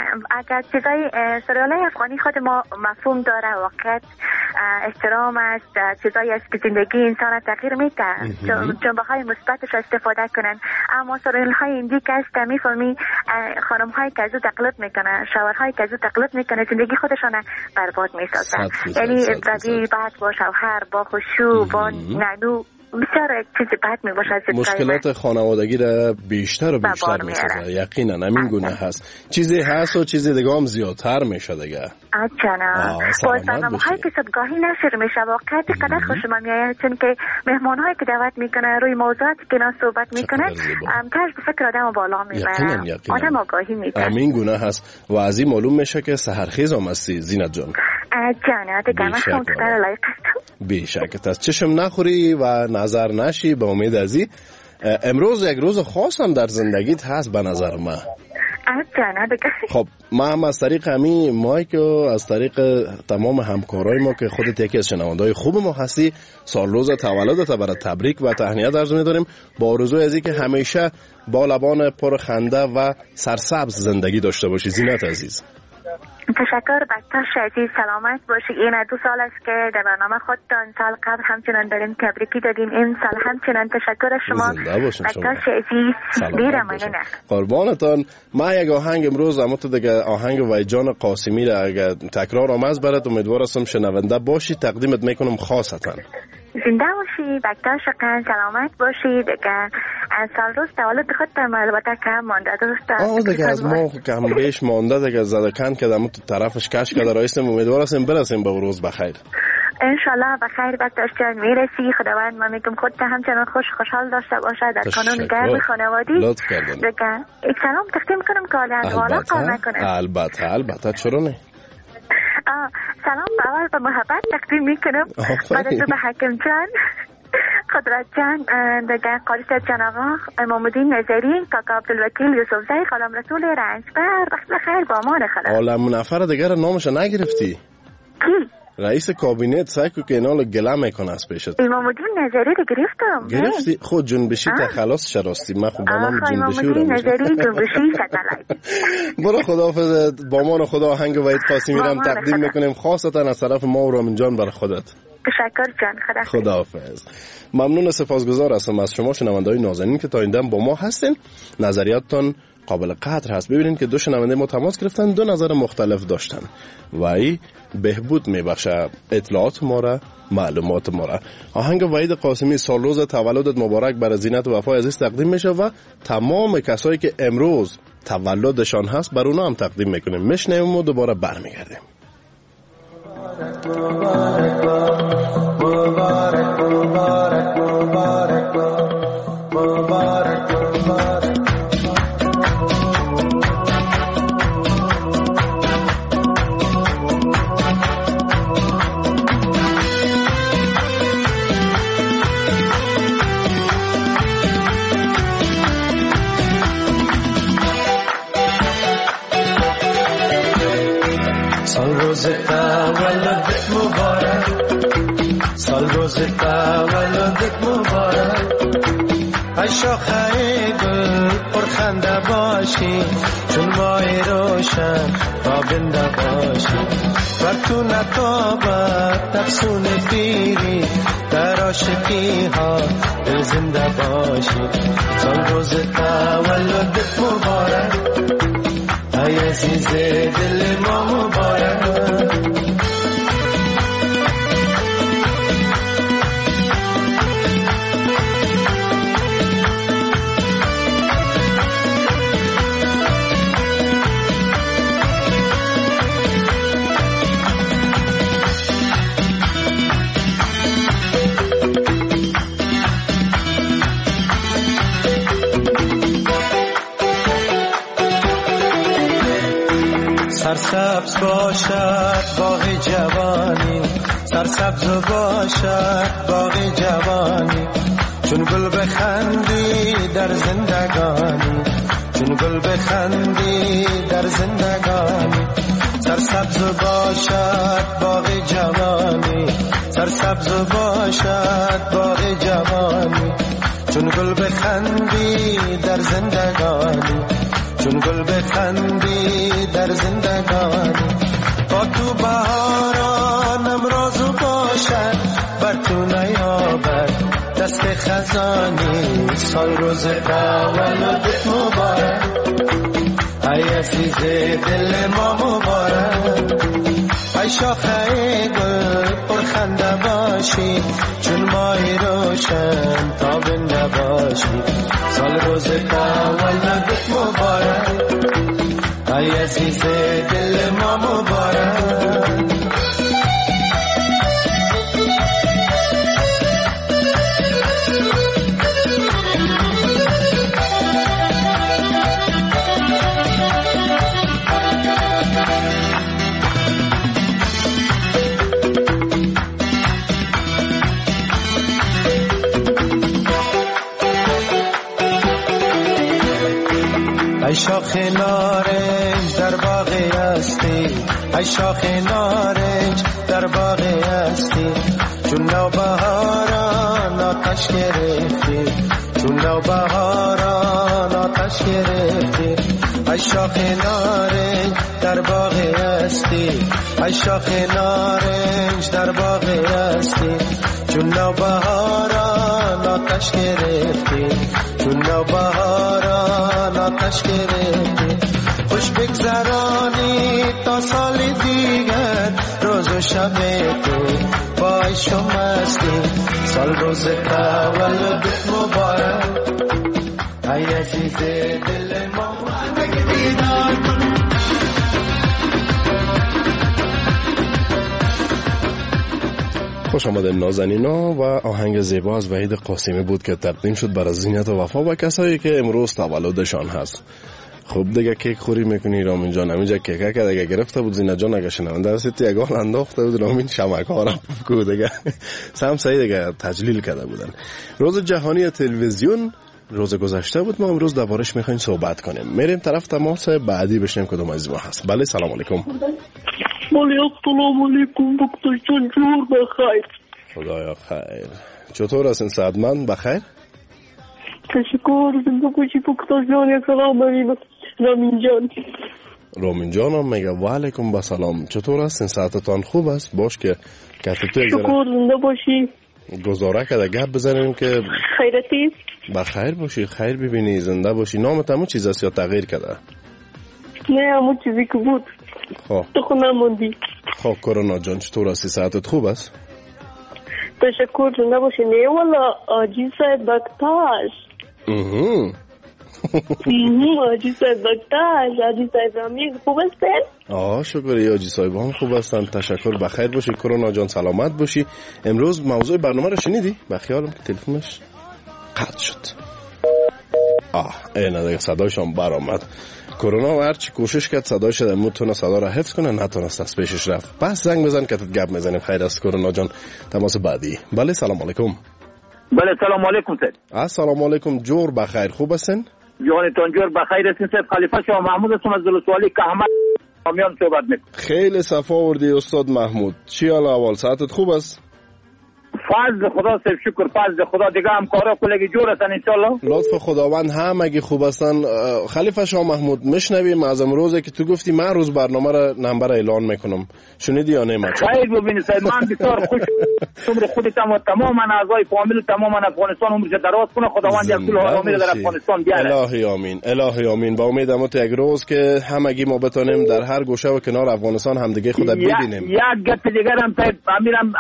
S12: اگر چیزای سریال های افغانی خود ما مفهوم داره، واقعیت احترام است، چیزایی است که زندگی انسان تغییر میده، جنبه های مثبتش استفاده کنن. اما سریال های هندی که است میفهمی خانم هایی که از او تقلید میکنن، شوهرهایی که از او تقلید میکنن، زندگی خودشان برباد میسازن. یعنی روی بعد با شوهر، با خشوع، با ننو بسیار چیزی بد می باشه.
S9: مشکلات خانوادگی را بیشتر و بیشتر می سازه. یقینا همین گونه هست. چیزی هست و چیزی دیگه هم زیادتر میشه دیگه.
S12: اچھا نه. باز برنامه‌هایی که صبحگاهی نشر میشه واقعا قدر خوشم میاد، چون که مهمان‌هایی که دعوت میکنن روی موضوعاتی که اینا صحبت میکنن طرز فکر آدمو بالا میبره. آدم آگاهی میکنه.
S9: همین گونه هست و از این معلوم میشه که سحرخیز هم هستی زینت جان.
S12: جانه دیگه من خودم تو کار لایق هستم.
S9: بیشک از چشم نخوری و نظر نشی. به امید از این امروز یک روز خاص هم در زندگیت هست به نظر من. خب ما هم از طریق همین مایک و از طریق تمام همکارای ما که خودت یکی از شنونده‌های خوب ما هستی، سال روز تولدت برات تبریک و تهنیت عرض می‌داریم با آرزوی از اینکه همیشه با لبان پر خنده و سرسبز زندگی داشته باشی زینت عزیز.
S12: تشکر. بچه‌ش عزیز سلامت باشی. این دو سال است که در برنامه خودتان سال قبل همچنان داریم تبریکی دادیم، این سال همچنان تشکر شما بچه‌ش عزیز. بیره ممنونه.
S9: قربانتان. ما یک آهنگ امروز اما تو دیگه آهنگ ویجان قاسمی را اگه تکرار آمد برات امیدوار هستم شنونده باشی تقدیمت میکنم خاصتا.
S12: زنده باشی بچه‌ش قن سلامت باشید که از سال روز تولد خودتان البته کم مانده درسته؟
S9: آه دیگه از ما کم بیش مانده دیگه زدکن که دمو تو طرفش کش کرده رایستیم. امیدوار هستیم برسیم به روز بخیر.
S12: انشالله بخیر بچه‌ش جان میرسی. خداوند ما میگم خودت همچنان خوش خوشحال داشته باشه در کانون گرم خانوادی.
S9: لطف کردن.
S12: دیگه یک سلام تقدیم کنم که حالا حالا کار نکنه.
S9: البته البته چرا نه.
S12: سلام اول به محبت تقدیم میکنم، بعد تو به حکم جان، قدرت جان، دیگه قاریس جان آقا، امامالدین نظری، کاکا عبدالوکیل، یوسف زی، خالم رسول رنجبر. وقت بخیر با امان خدا.
S9: حالا نفر دیگر نامش نگرفتی؟
S12: کی؟
S9: رئیس کابینت سعی که اینال گله میکنه از پیشت.
S12: امام الدین نظری رو گرفتم.
S9: گرفتی؟ خود جنبشی تا خلاص شراستی. من خود با نام جنبشی رو
S12: امام نظری جنبشی ستلای.
S9: برو خداحافظ. با مان خدا آهنگ وحید قاسمی رو تقدیم میکنیم خاصتا از طرف ما و رامین جان برای خودت.
S12: تشکر جان. خدا
S9: خداحافظ. ممنون و سپاسگزار هستم از شما شنونده‌های نازنین که تا این دم با ما هستین. نظریاتتون قابل قدر هست. ببینید که دو شنونده ما تماس گرفتن، دو نظر مختلف داشتن و این بهبود میبخشه اطلاعات ما را، معلومات ما را. آهنگ وحید قاسمی سال روز تولدت مبارک برای زینت و وفای عزیز تقدیم میشه و تمام کسایی که امروز تولدشان هست بر اونا هم تقدیم میکنیم. میشنویم و دوباره برمیگردیم. مبارک مبارک مبارک مبارک مبارک مبارک.
S11: سال روز تولدت مبارک، سال روز تولدت مبارک، ای شاخه گل پرخنده باشی، چون ماه روشن تابنده باشی، بر تو نتابد افسون پیری، در عاشقی ها دل زنده باشی. سال روز تولدت مبارک، ای عزیز دل ما مبارک. سرسبز باشد باغ جوانی، سرسبز باشد باغ جوانی، چون گل بخندی در زندگانی، چون گل بخندی در زندگانی. سرسبز باشد باغ جوانی، سرسبز باشد باغ جوانی، چون گل بخندی در زندگانی، چون گل بخندی در زندگانی. با تو بهاران امروز باشد، بر تو نیابد دست خزانی. سال روز تولدت مبارک، ای عزیز دل ما مبارک، ای شاخه گل پرخنده باشی، چون ماه روشن تابنده باشی. سال روز تولدت مبارک، ای عزیز دل ما مبارک. ای شاخ نارنج در باغ هستی، ای شاخ نارنج در باغ هستی، چون نوبهاران آتش گرفتی، چون نوبهاران آتش گرفتی. ای شاخ نارنج در باغ هستی، ای شاخ نارنج در باغ هستی، چون نوبهاران آتش گرفتی، چون نوبهاران آتش گرفتی. خوش بگذرانی تا سال دیگر، روز و شب تو با عشق و مستی. سال روز تولدت مبارک، ای عزیز دل ما دیدار کن.
S9: خوش آمدین نازنینا و آهنگ زیبا از وحید قاسمی بود که تقدیم شد برای زینت و وفا و کسایی که امروز تولدشان هست. خب دیگه کیک خوری میکنی رامین جان؟ همینجا کیکه که دیگه گرفته بود زینت جان اگه شنونده هستی یک گال انداخته بود رامین شمک ها را پفکو دیگه سم سعی دیگه تجلیل کرده بودن. روز جهانی تلویزیون روز گذشته بود، ما امروز دربارش میخوایم صحبت کنیم. میریم طرف تماس بعدی بشنیم کدوم از ما هست. بله سلام علیکم.
S13: بله سلام علیکم دکتر جان، جور بخیر.
S9: خدایا خیر. چطور هستین سعدمند؟ بخیر؟
S13: تشکر. زنده باشی دکتر جان. یک سلام علیکم رامین جان.
S9: رامین جان هم میگه و علیکم بسلام. چطور هستین؟ صحتتان خوب است؟ باش که کتتو یک ذره
S13: شکر. زنده باشی.
S9: گزاره کده گپ بزنیم که
S13: خیرتی
S9: بخیر باشی، خیر ببینی، زنده باشی. نامت همون چیز است یا تغییر کرده؟
S13: نه همون چیزی که بود.
S9: خب
S13: تو خونه موندی.
S9: خب کرونا جان چطور هستی؟ صحتت خوب است؟
S13: تشکر. زنده باشی. نه والا آجی صاحب بکتاش.
S9: اها
S13: آجی صاحب بکتاش. آجی صاحب رامی خوب هستن؟
S9: آه شکر. آجی صاحب هم خوب هستن. تشکر. بخیر باشی کرونا جان، سلامت باشی. امروز موضوع برنامه رو شنیدی؟ بخیالم که تلفنش قطع شد. آه اینه دیگه صدایشان برآمد. کرونا هرچی کوشش کرد صدایش نمیتونه صدا را حفظ کنه، نتونست از پیشش رفت. پس زنگ بزن که گپ میزنیم. خیر است کرونا جان. تماس بعدی. بله سلام علیکم.
S14: بله سلام علیکم سید.
S9: السلام علیکم. جور بخیر. خوب هستین؟
S14: جانتان جور بخیر هستین سید. خلیفه شاه محمود هستم از دلسوالی که احمد کامیان صحبت میکنم.
S9: خیلی صفا وردی استاد محمود. چی حال احوال؟ صحتت خوب است؟
S14: فضل خدا سب شکر. فضل خدا. دیگه همکارا کلگی جور هستن انشالله.
S9: لطف خداوند همگی خوب هستن. خلیفه شاه محمود میشنویم از امروزه که تو گفتی من روز برنامه را نمبر اعلان میکنم، شنیدی یا نه؟ ما
S14: خیر ببینید سید، من بسیار خوش عمر خودتم و تمام اعضای فامیل تمام افغانستان عمرش دراز کنه. خداوند یک طول آرامی در افغانستان بیاره.
S9: الهی آمین. الهی آمین. با امید امت یک روز که همگی ما بتونیم در هر گوشه و کنار افغانستان همدیگه خدا ببینیم.
S14: یک گپ دیگر هم سید امیرم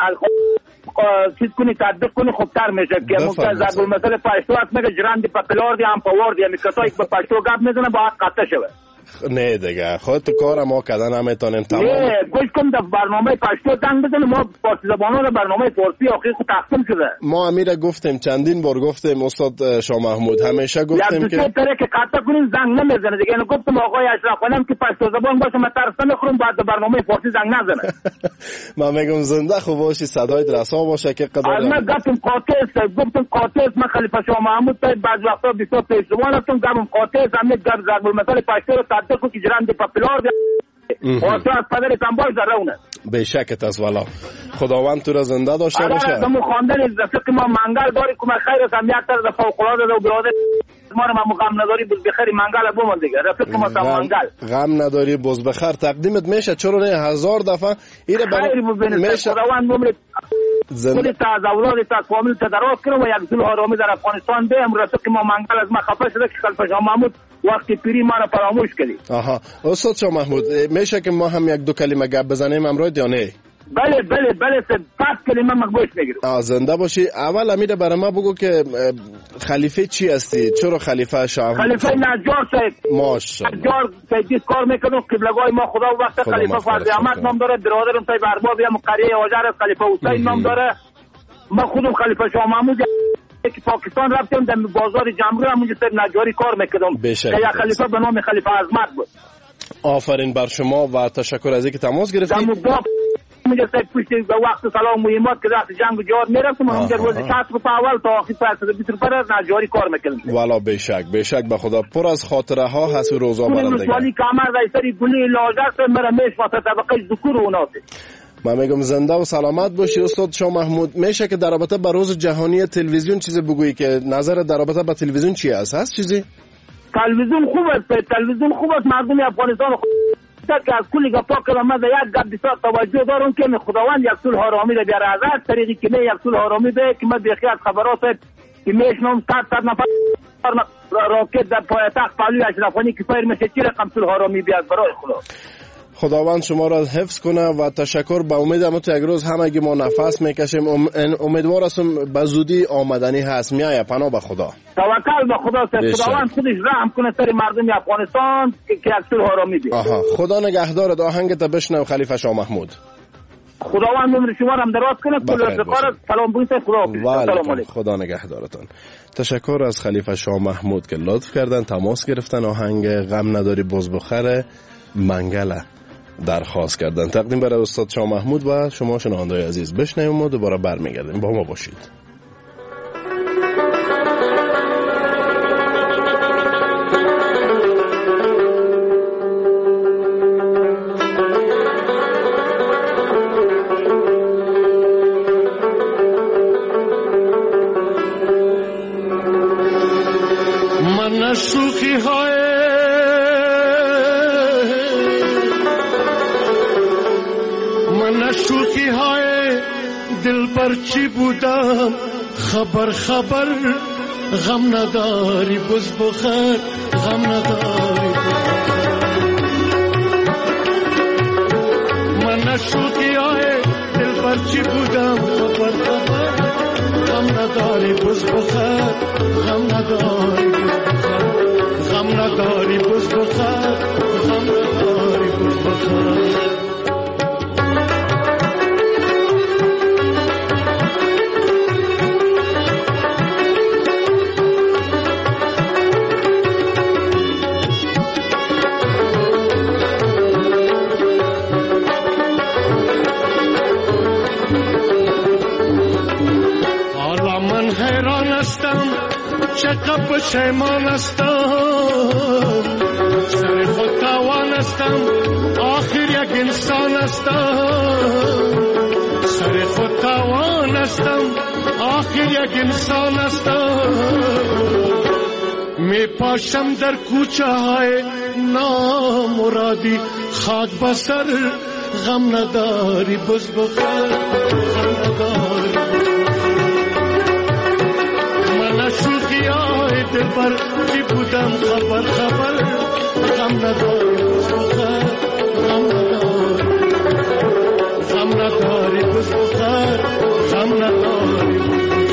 S14: چیز کنی تطبیق کنی خوبتر میشه که ممکن ضرب المثل پشتو هست میگه جراندی پپلار دی هم پاور دی. کسایی که به پشتو گپ میزنه باید قطع شوه.
S9: نه دیگه خودت کار ما کردن نمیتونیم تمام.
S14: نه گوش کن در برنامه پشتو دنگ بزنه. ما فارسی زبانان برنامه فارسی آخری خود تقسیم شده.
S9: ما امیر گفتیم چندین بار گفتیم استاد شاه محمود همیشه گفتیم که
S14: یک طرح که قطع کنیم زنگ نمیزنه دیگه. اینو گفتم آقای اشرف خانم که پشتو زبان باشه من ترس نمیخورم بعد برنامه فارسی زنگ نزنه.
S9: من میگم زنده خوب باشی، صدای رسا باشه که قدر
S14: از من گفتم قاطع است. گفتم قاطع است. من خلیفه شاه محمود تا بعض وقتا بسیار پیشوان هستم. گفتم قاطع است. همین گپ ضرب المثل پشتو رو تطبیق کنی که جراندی پپلار دی واسه از پدر تنباش در رونه.
S9: به شکت از والا خداوند تو را زنده داشته باشه.
S14: آره دمو خواندن رفیق ما منگل داری که خیر است. هم یک طرف فوق العاده و برادر ما رو ما غم نداری بز بخیر منگل بوم دیگه. رفیق ما تمام منگل
S9: غم نداری بز بخیر تقدیمت میشه. چرا نه هزار دفعه ایره
S14: میشه. خداوند عمر زنده تا از اولاد تا فامیل تا دراز کنه و یک ذل آرامی در افغانستان به. امروز رفیق ما منگل از ما خفه شده که خلیفه شاه محمود وقتی پیری ما رو فراموش کردی.
S9: آها استاد شاه محمود میشه که ما هم یک دو کلمه گپ بزنیم امروز یا نه؟
S14: بله بله بله پس کلمه مقبوش میگیرم.
S9: زنده باشی. اول امیر برای ما بگو که خلیفه چی هستی؟ چرا خلیفه شاه؟
S14: خلیفه نجار صاحب.
S9: ماشاءالله.
S14: نجار صاحب کار میکنم قبلگاه ما خدا وقت خلیفه فرض احمد نام داره. برادرم صاحب ارباب هم قریه هاجر خلیفه حسین نام داره. من خودم خلیفه شاه محمود که پاکستان رفتم در بازار جمهوری همونجا صاحب نجاری کار میکردم. که یک خلیفه به نام خلیفه عظمت بود.
S9: آفرین بر شما و تشکر از اینکه تماس گرفتید.
S14: میگه صاحب پشت به وقت سلام مهمات که وقت جنگ جهاد میرفتم من در روز شصت رو اول تا آخر صد بیست روپیه از نجاری کار میکردم.
S9: والا بیشک بیشک به خدا پر از خاطره ها هست و روزا برنده.
S14: ولی کامر رئیسری گلی لاجر مرا میشواسه طبقه ذکور و اوناست.
S9: من میگم زنده و سلامت باشی استاد شاه محمود. میشه که در رابطه با روز جهانی تلویزیون چیزی بگویی که نظر در رابطه با تلویزیون چی است؟ هست چیزی؟
S14: تلویزیون خوب است. تلویزیون خوب است. مردم افغانستان که از کلی گپا کلام ما یک گپ بسیار توجه دارم که خداوند یک صلح آرامی را بیاره. از طریقی که می یک صلح آرامی به که ما بیخی از خبرات که میشنم صد صد نفر راکت در پایتخت پهلوی اشرف غنی که فایر میشه چی رقم صلح آرامی بیاد برای خدا.
S9: خداوند شما را حفظ کنه و تشکر. به امیدم تو یک روز همگی ما نفس میکشیم. امیدوار هستم به زودی آمدنی هست. میایه پناه به خدا.
S14: توکل به خدا. خداوند خودش رحم کنه سر مردم افغانستان که یک صلح آرامی بیاد.
S9: آها خدا نگهدارت. آهنگت بشنو خلیفه شاه محمود.
S14: خداوند عمر شما را هم دراز کنه. کل رفقار سلام بگید. خدا
S9: سلام علیکم. خدا نگهدارتان. تشکر از خلیفه شاه محمود که لطف کردن تماس گرفتن آهنگ غم نداری بز بخره منگله درخواست کردن. تقدیم برای استاد شاه محمود و شما شنونده‌های عزیز. بشنویم و دوباره برمیگردیم. با ما باشید.
S15: من شوخی های من شوخی های دل پر چی بودم خبر خبر غم نداری بز بخیر غم نداری من شوخی های دل پر چی بودم خبر خبر غم نداری بز بخیر غم نداری غم نداری بز بخیر غم نداری بز بخیر چقدر پشیمان هستم سر خود تاوان هستم آخر یک انسان هستم سر خود تاوان هستم آخر یک انسان هستم می پاشم در کوچه های نامرادی خاک بسر غم نداری بز بخیر غم نداری شوخی های دل پر چی بودم خبر خبر غم نداری بز بخیر غم نداری غم نداری بز بخیر غم نداری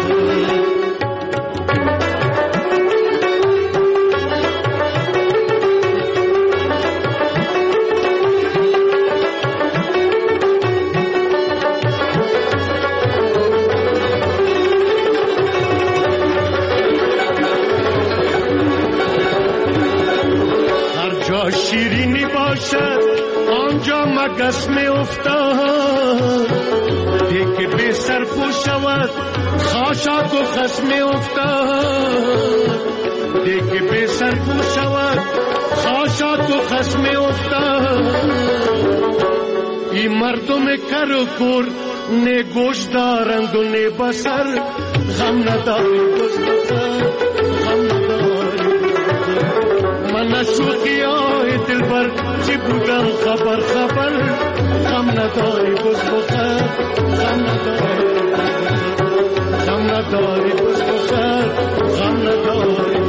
S15: شیرینی باشد آنجا مگس می افتاد دیگه بی سر پو شود خاشاک و خس می افتاد دیگه بی سر پو شود خاشاک و خس می افتاد این مردم کر و کور نه گوش دارند و نه بسر غم نداری بز بخیر غم نداری من شوخی های دل بر چی بودم خبر خبر غم نداری بز بخیر غم نداری غم نداری بز بخیر غم نداری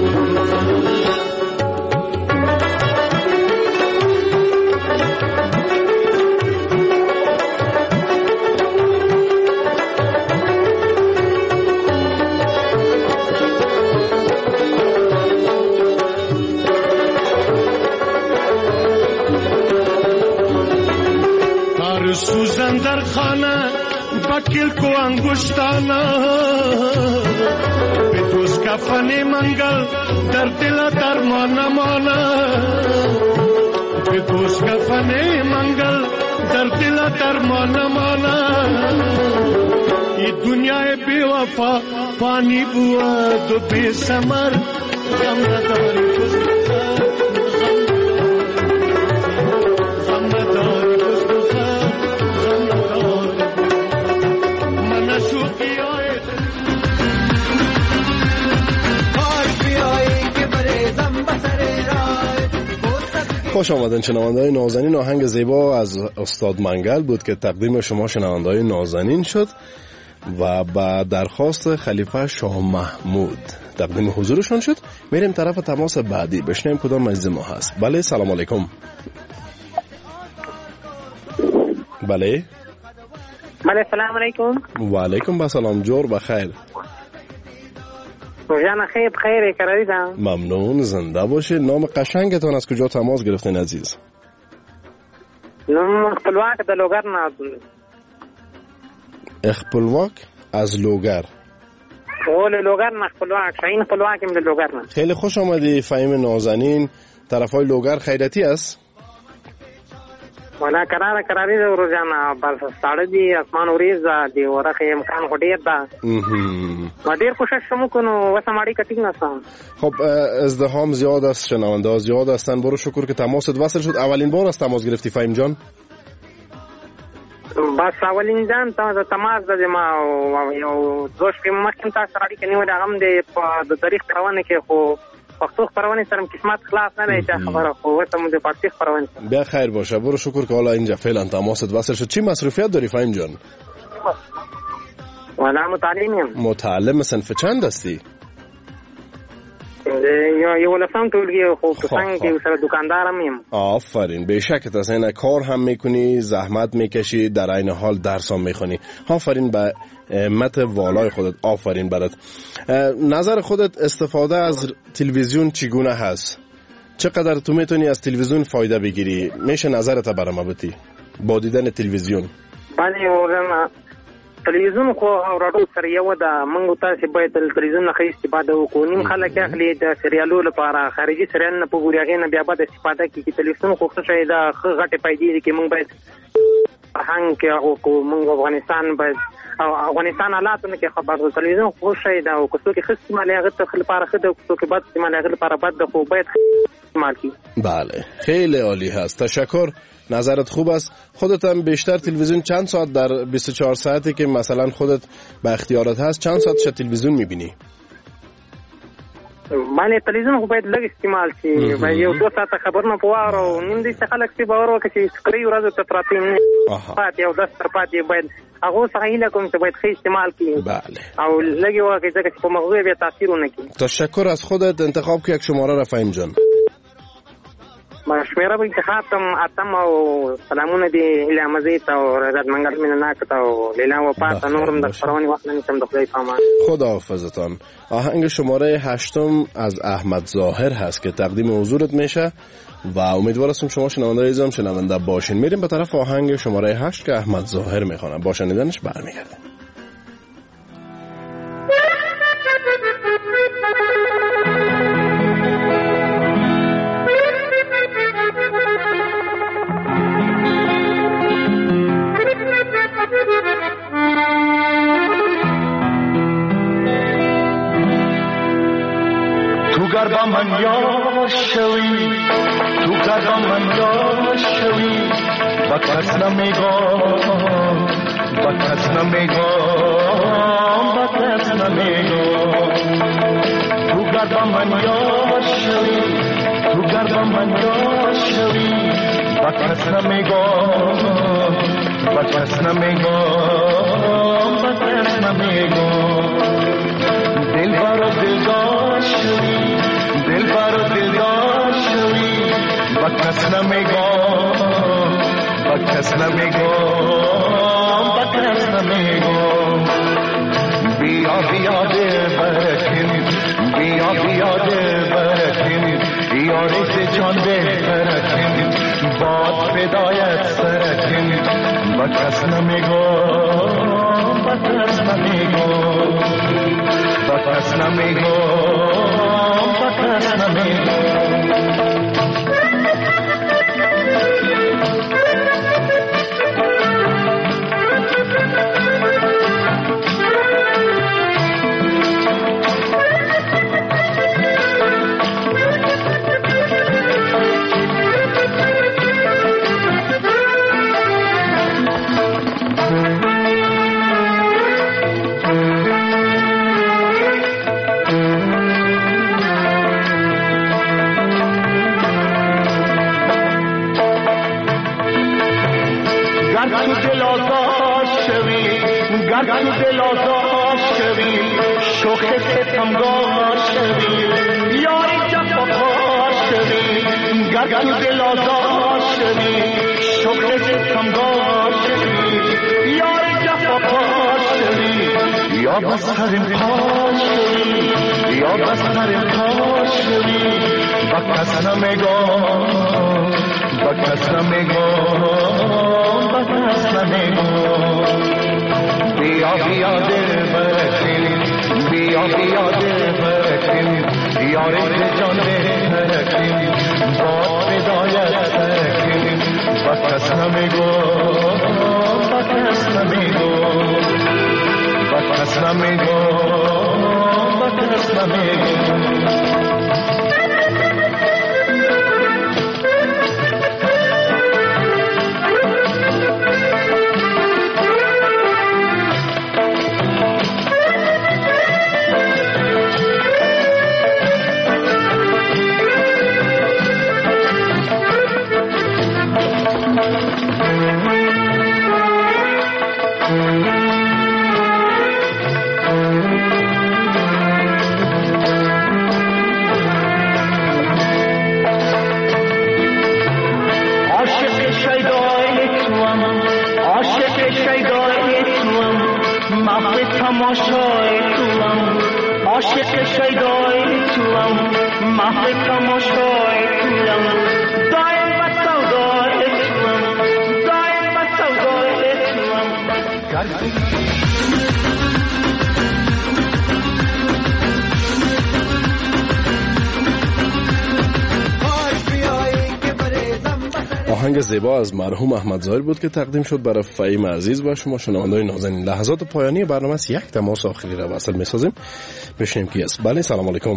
S15: سوزن در خانه بکل کو انگشتانه به دوست کفن منگل در دل درمان مانه به دوست کفن منگل در دل درمان مانه ای دنیای بی وفا پانی بود و بی ثمر غم نداری بز بخیر غم نداری بز بخیر
S9: خوش آمدن شنونده‌های نازنین. آهنگ زیبا از استاد منگل بود که تقدیم شما شنونده‌های نازنین شد و با درخواست خلیفه شاه محمود تقدیم حضورشون شد. میریم طرف تماس بعدی بشنیم کدام عزیز ما هست. بله سلام علیکم. بله
S16: بله سلام علیکم.
S9: و علیکم با سلام جور بخیر.
S16: روزانه خیر بخیر کردیدم.
S9: ممنون زنده باشید. نام قشنگتون از کجا تماس گرفتین عزیز؟
S16: نام خپلواک د لوګر نه.
S9: خپلواک از لوګر.
S16: اول لوګر نه خپلواک شاین خپلواک من لوګر نه.
S9: خیلی خوش آمدی فهیم نازنین. طرفای لوګر خیرتی است؟
S16: ولا قرار قراری د روزانه بس ساړه دي اسمان اوریز دی ورخه امکان غډیر ده. ما ډیر کوشش کوم کنو وسماړي کټینګ نسام.
S9: خب ازدحام زیاد است، شنونده زیاد هستن. برو شکر که تماست وصل شد. اولین بار است تماس گرفتی فهیم جان؟
S16: بس اولین جان تا تماس د ما یو دوش په مخکې تاسو راډي کني و دا هم د تاریخ روانه کې خو پښتو خبرونه سره قسمت خلاص نه دی چې خبره خو وته مو د پښتو خبرونه
S9: بیا خیر باشه. برو شکر که حالا اینجا فعلا تماست وصل شد. چی مصروفیت داری فهیم جان؟
S16: والا متعلمیم.
S9: متعلم صنف چند هستی؟
S16: یا یو لسم ټولګي خو څنګه کې سره دکاندارم یم.
S9: آفرین، بیشک تاسو کار هم میکنی، زحمت میکشی، در عین حال درس هم میخونی. آفرین به همت والای خودت، آفرین برات. نظر خودت استفاده از تلویزیون چگونه هست؟ چقدر تو میتونی از تلویزیون فایده بگیری؟ میشه نظرت برام بگی با دیدن تلویزیون؟
S16: بله ورنه تلویزیون خو اورادو سره یو د منغو تاسو باید تلویزیون نه استفاده وکړو. نیم خلک اخلي د سریالو لپاره خارجي سریال نه په ګوريغه نه بیا به استفاده کوي. تلویزیون خو څه شي دا غټه پیدې کې موږ باید هنګ کې او کو موږ افغانستان باید او افغانستان حالاتونه کې خبر تلویزیون خو شي دا او کوڅو کې خص مالي هغه ته لپاره خد او کوڅو کې بعد مالي هغه لپاره بعد خو باید استعمال کی.
S9: بله خیلی عالی هست، تشکر. نظرت خوب است. خودت هم بیشتر تلویزیون چند ساعت در بیست و چهار ساعتی که مثلا خودت به اختیارات هست چند ساعت شد تلویزیون میبینی؟
S16: باندې تلویزیون خو باید لږ استعمال شي. باید یو دوه ساعته خبرونه په واره او نیم دې خلک چې باور وکړي چې سکري ورځ ته پراته نه پاتې او داس تر پاتې باید هغه څنګه کوم چې باید خې استعمال کړي.
S9: بله
S16: او لږ وکړي چې په مغزو به تاثیر ونه کوي.
S9: تشکر از خودت. انتخاب که یک شماره را فهیم جان.
S16: ما شمیره به انتخاب تم اتم او سلامونه دی اله مزید او رضا منګل مینه ناکته او لیلا و پات نورم د خبرونی وخت نه کم د خدای پامان.
S9: خداحافظتان. آهنگ شماره هشتم از احمد ظاهر هست که تقدیم حضورت میشه و امیدوارم شما شنونده عزیزم شنونده باشین. میریم به طرف آهنگ شماره هشت که احمد ظاهر میخونه. با شنیدنش برمیگردیم.
S11: گر با من یار شوی تو گر با من یار شوی با کس نمیگم با کس نمیگم با کس نمیگم تو گر با من یار شوی تو گر با من یار شوی با کس نمیگم با کس نمیگم با کس نمیگم دل بارو دلدار شوی دل بارو دلدار شوی با کس نمیگم با کس نمیگم با کس نمیگم بیا بیا دل برکن بیا بیا دل برکن یاری سے جان دل برکن باد فدایت سرکن با کس نمیگم با کس نمیگم با کس نمیگم با کس نمیگم گر تو دل آزاد شوی شوخ ستمگار شوی یاری جفاکار شوی گر تو دل آزاد شوی شوخ ستمگار شوی یاری جفاکار شوی یا بس هرم کار شوی یا بس هرم کار شوی با کس نمیگم با کس نمیگم با کس نمیگم بیا بیا دل برکن بیا بیا دل برکن یاری سے جان دل برکن باد فدایت سرکن با کس نمیگم با کس نمیگم با کس نمیگم با کس نمیگم تماشای توام عاشق شیدای توام محو تماشای توام دایم با سودای توام دایم با سودای توام
S9: آهنگ زیبا از مرحوم احمد ظاهر بود که تقدیم شد برای فهیم عزیز و شما شنوندگان نازنین. لحظات پایانی برنامه است. یک تماس آخری را وصل می‌سازیم. بشنیم کی است. بله سلام علیکم.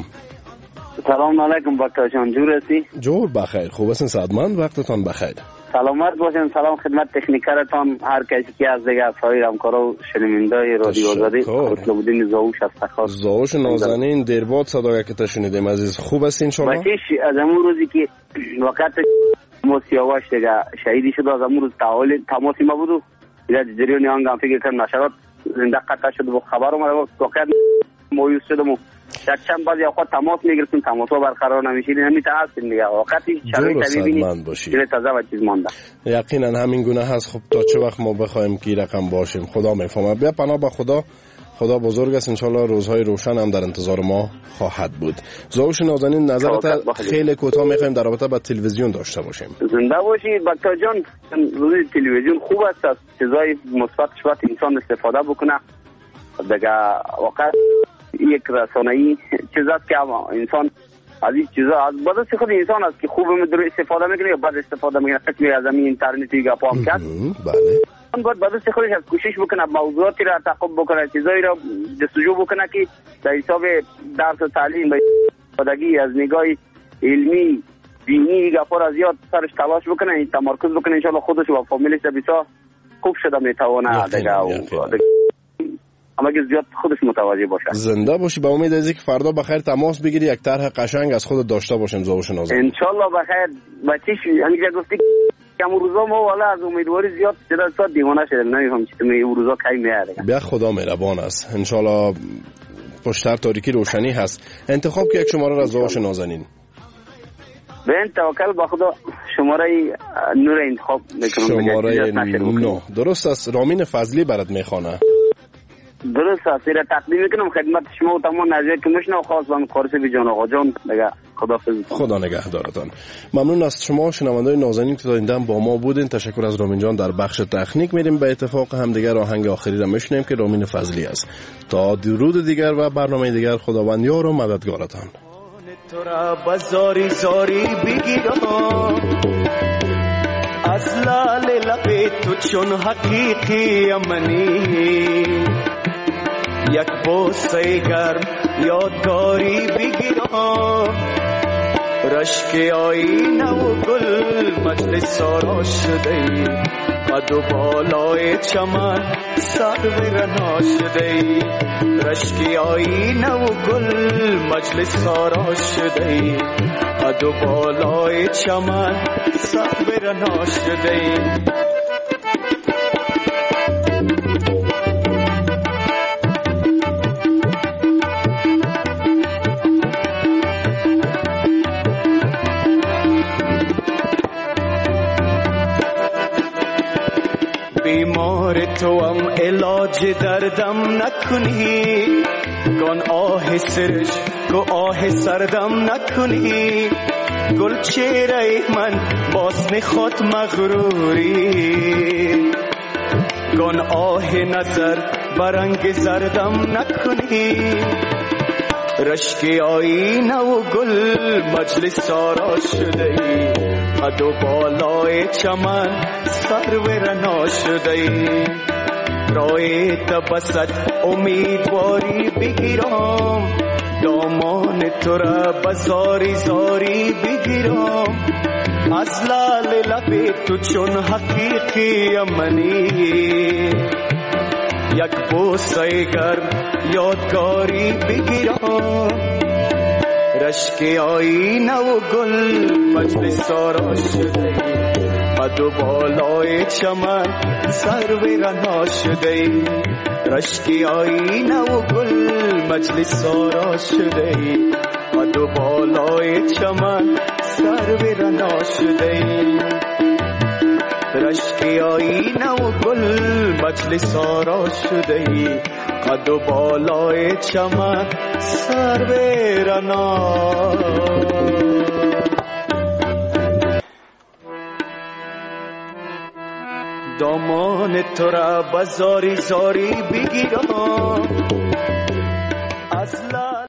S17: سلام علیکم دکتر جان، جور هستی؟
S9: جور بخیر، خوب هستین؟ سعادتمند، وقتتان بخیر.
S17: سلامت باشین. سلام خدمت تکنیکرتان، هر کسی که از دیگه افراد همکارا و شنوندای رادیو آزادی. قطب الدین زاوش از تخاص.
S9: زاوش نازنین دیر بعد صدای که تشنیدیم عزیز. خوب هستین شما؟
S17: بچه‌ش از اون روزی که وقت ما سیاوش دیگه شهیدی شد، از اون روز تحول تماسی ما بود. دیگه جریان آنگام فکر کنم نشرات زنده قطع شد و خبر اومد. واقعا مایوس شدم و چند بعضی اوقات تماس میگرفتیم، تماس ها برقرار نمیشید. نمیتاسفیم دیگه وقتی شرایط طبیعی باشید تازه و چیز مانده.
S9: یقینا همین گونه هست. خب تا چه وقت ما بخوایم کی رقم باشیم؟ خدا میفهمه. بیا پناه به خدا. خدا بزرگ است. انشالله روزهای روشن هم در انتظار ما خواهد بود. زاوش نازنین نظرت خیلی کوتاه میخوایم در رابطه با تلویزیون داشته باشیم.
S17: زنده باشید دکتر جان. روی تلویزیون خوب است، از چیزای مثبت شوات انسان استفاده بکنه. دیگه واقعا یک رسانه‌ای چیز است که انسان از این چیزا از بعد خود انسان است که خوب می‌دونه استفاده میکنه یا بعد استفاده میکنه. فکر از همین اینترنتی گپ هم کرد.
S9: بله.
S17: باید بعد خودش از کوشش بکنه موضوعاتی را تعقیب بکنه، چیزایی را جستجو بکنه که در حساب درس و تعلیم و استفادگی از نگاه علمی دینی گپا را زیاد سرش تلاش بکنه، این تمرکز بکنه. ان خودش و فامیلش بسیار خوب شده میتونه دیگه اما اگه زیاد خودش متوجه باشه.
S9: زنده باشی. به امید از اینکه فردا بخیر تماس بگیری، یک طرح قشنگ از خود داشته باشیم زاوش نازنین.
S17: ان شاء الله بخیر. بچیش همینجا گفتی که امروز ما والا از امیدواری زیاد شده تا دیوانه شده. نمیفهم چی تو می امروزا کی میاره.
S9: بیا خدا مهربان است. ان شاء الله پشتر تاریکی روشنی هست. انتخاب که یک شماره را زاوش نازنین.
S17: به این توکل به خدا شماره نور انتخاب میکنم.
S9: شماره نه. درست است. رامین فضلی برات میخوانه.
S17: درست است. را تقدیم میکنم خدمت شما و تمام نظیر که مشنو خاص و کارس بی جان آقا جان. دیگه خداحافظ.
S9: خدا نگهدارتان. ممنون از شما شنوندگان نازنین که تا این دم با ما بودین. تشکر از رامین جان. در بخش تکنیک میریم به اتفاق همدیگر آهنگ آخری را میشنیم که رامین فضلی است. تا درود دیگر و برنامه دیگر خداوند یار و مددگارتان.
S11: تو را بازاری زاری بگیرم از لال لب تو چون حقیقی امنی، یک بوسه گرم یادگاری بگیرم، رشک آینه و گل مجلس سارا شده، قد و بالای چمن سرو رنا شده، رشک آینه و گل مجلس سارا شده، قد و بالای چمن سرو رنا شده. بیمار تو هم علاج دردم نکنی، گان آه سرش گو آه سردم نکنی، گل چهره من باز میخواد مغروری، گان آه نظر برنگ زردم نکنی، رشک آینه و گل مجلس سارا شده، قد و بالای چمن سرو رنا شده، رای تبست امیدواری بگیرم، دامان تو را بزاری زاری بگیرم، از لال لب تو چون حقیقی امنی، یک بوسه گرم یادگاری بگیرم، رشک آینه و گل مجلس سارا شده، قد و بالای چمن سرو رنا شده، رشک آینه و گل مجلس سارا شده، قد و بالای چمن سرو رنا شده. رشک آینه و گل مجلس آرا شده ای قد و بالای چمن سر بیرنا دامان تو را بزاری زاری بگیرم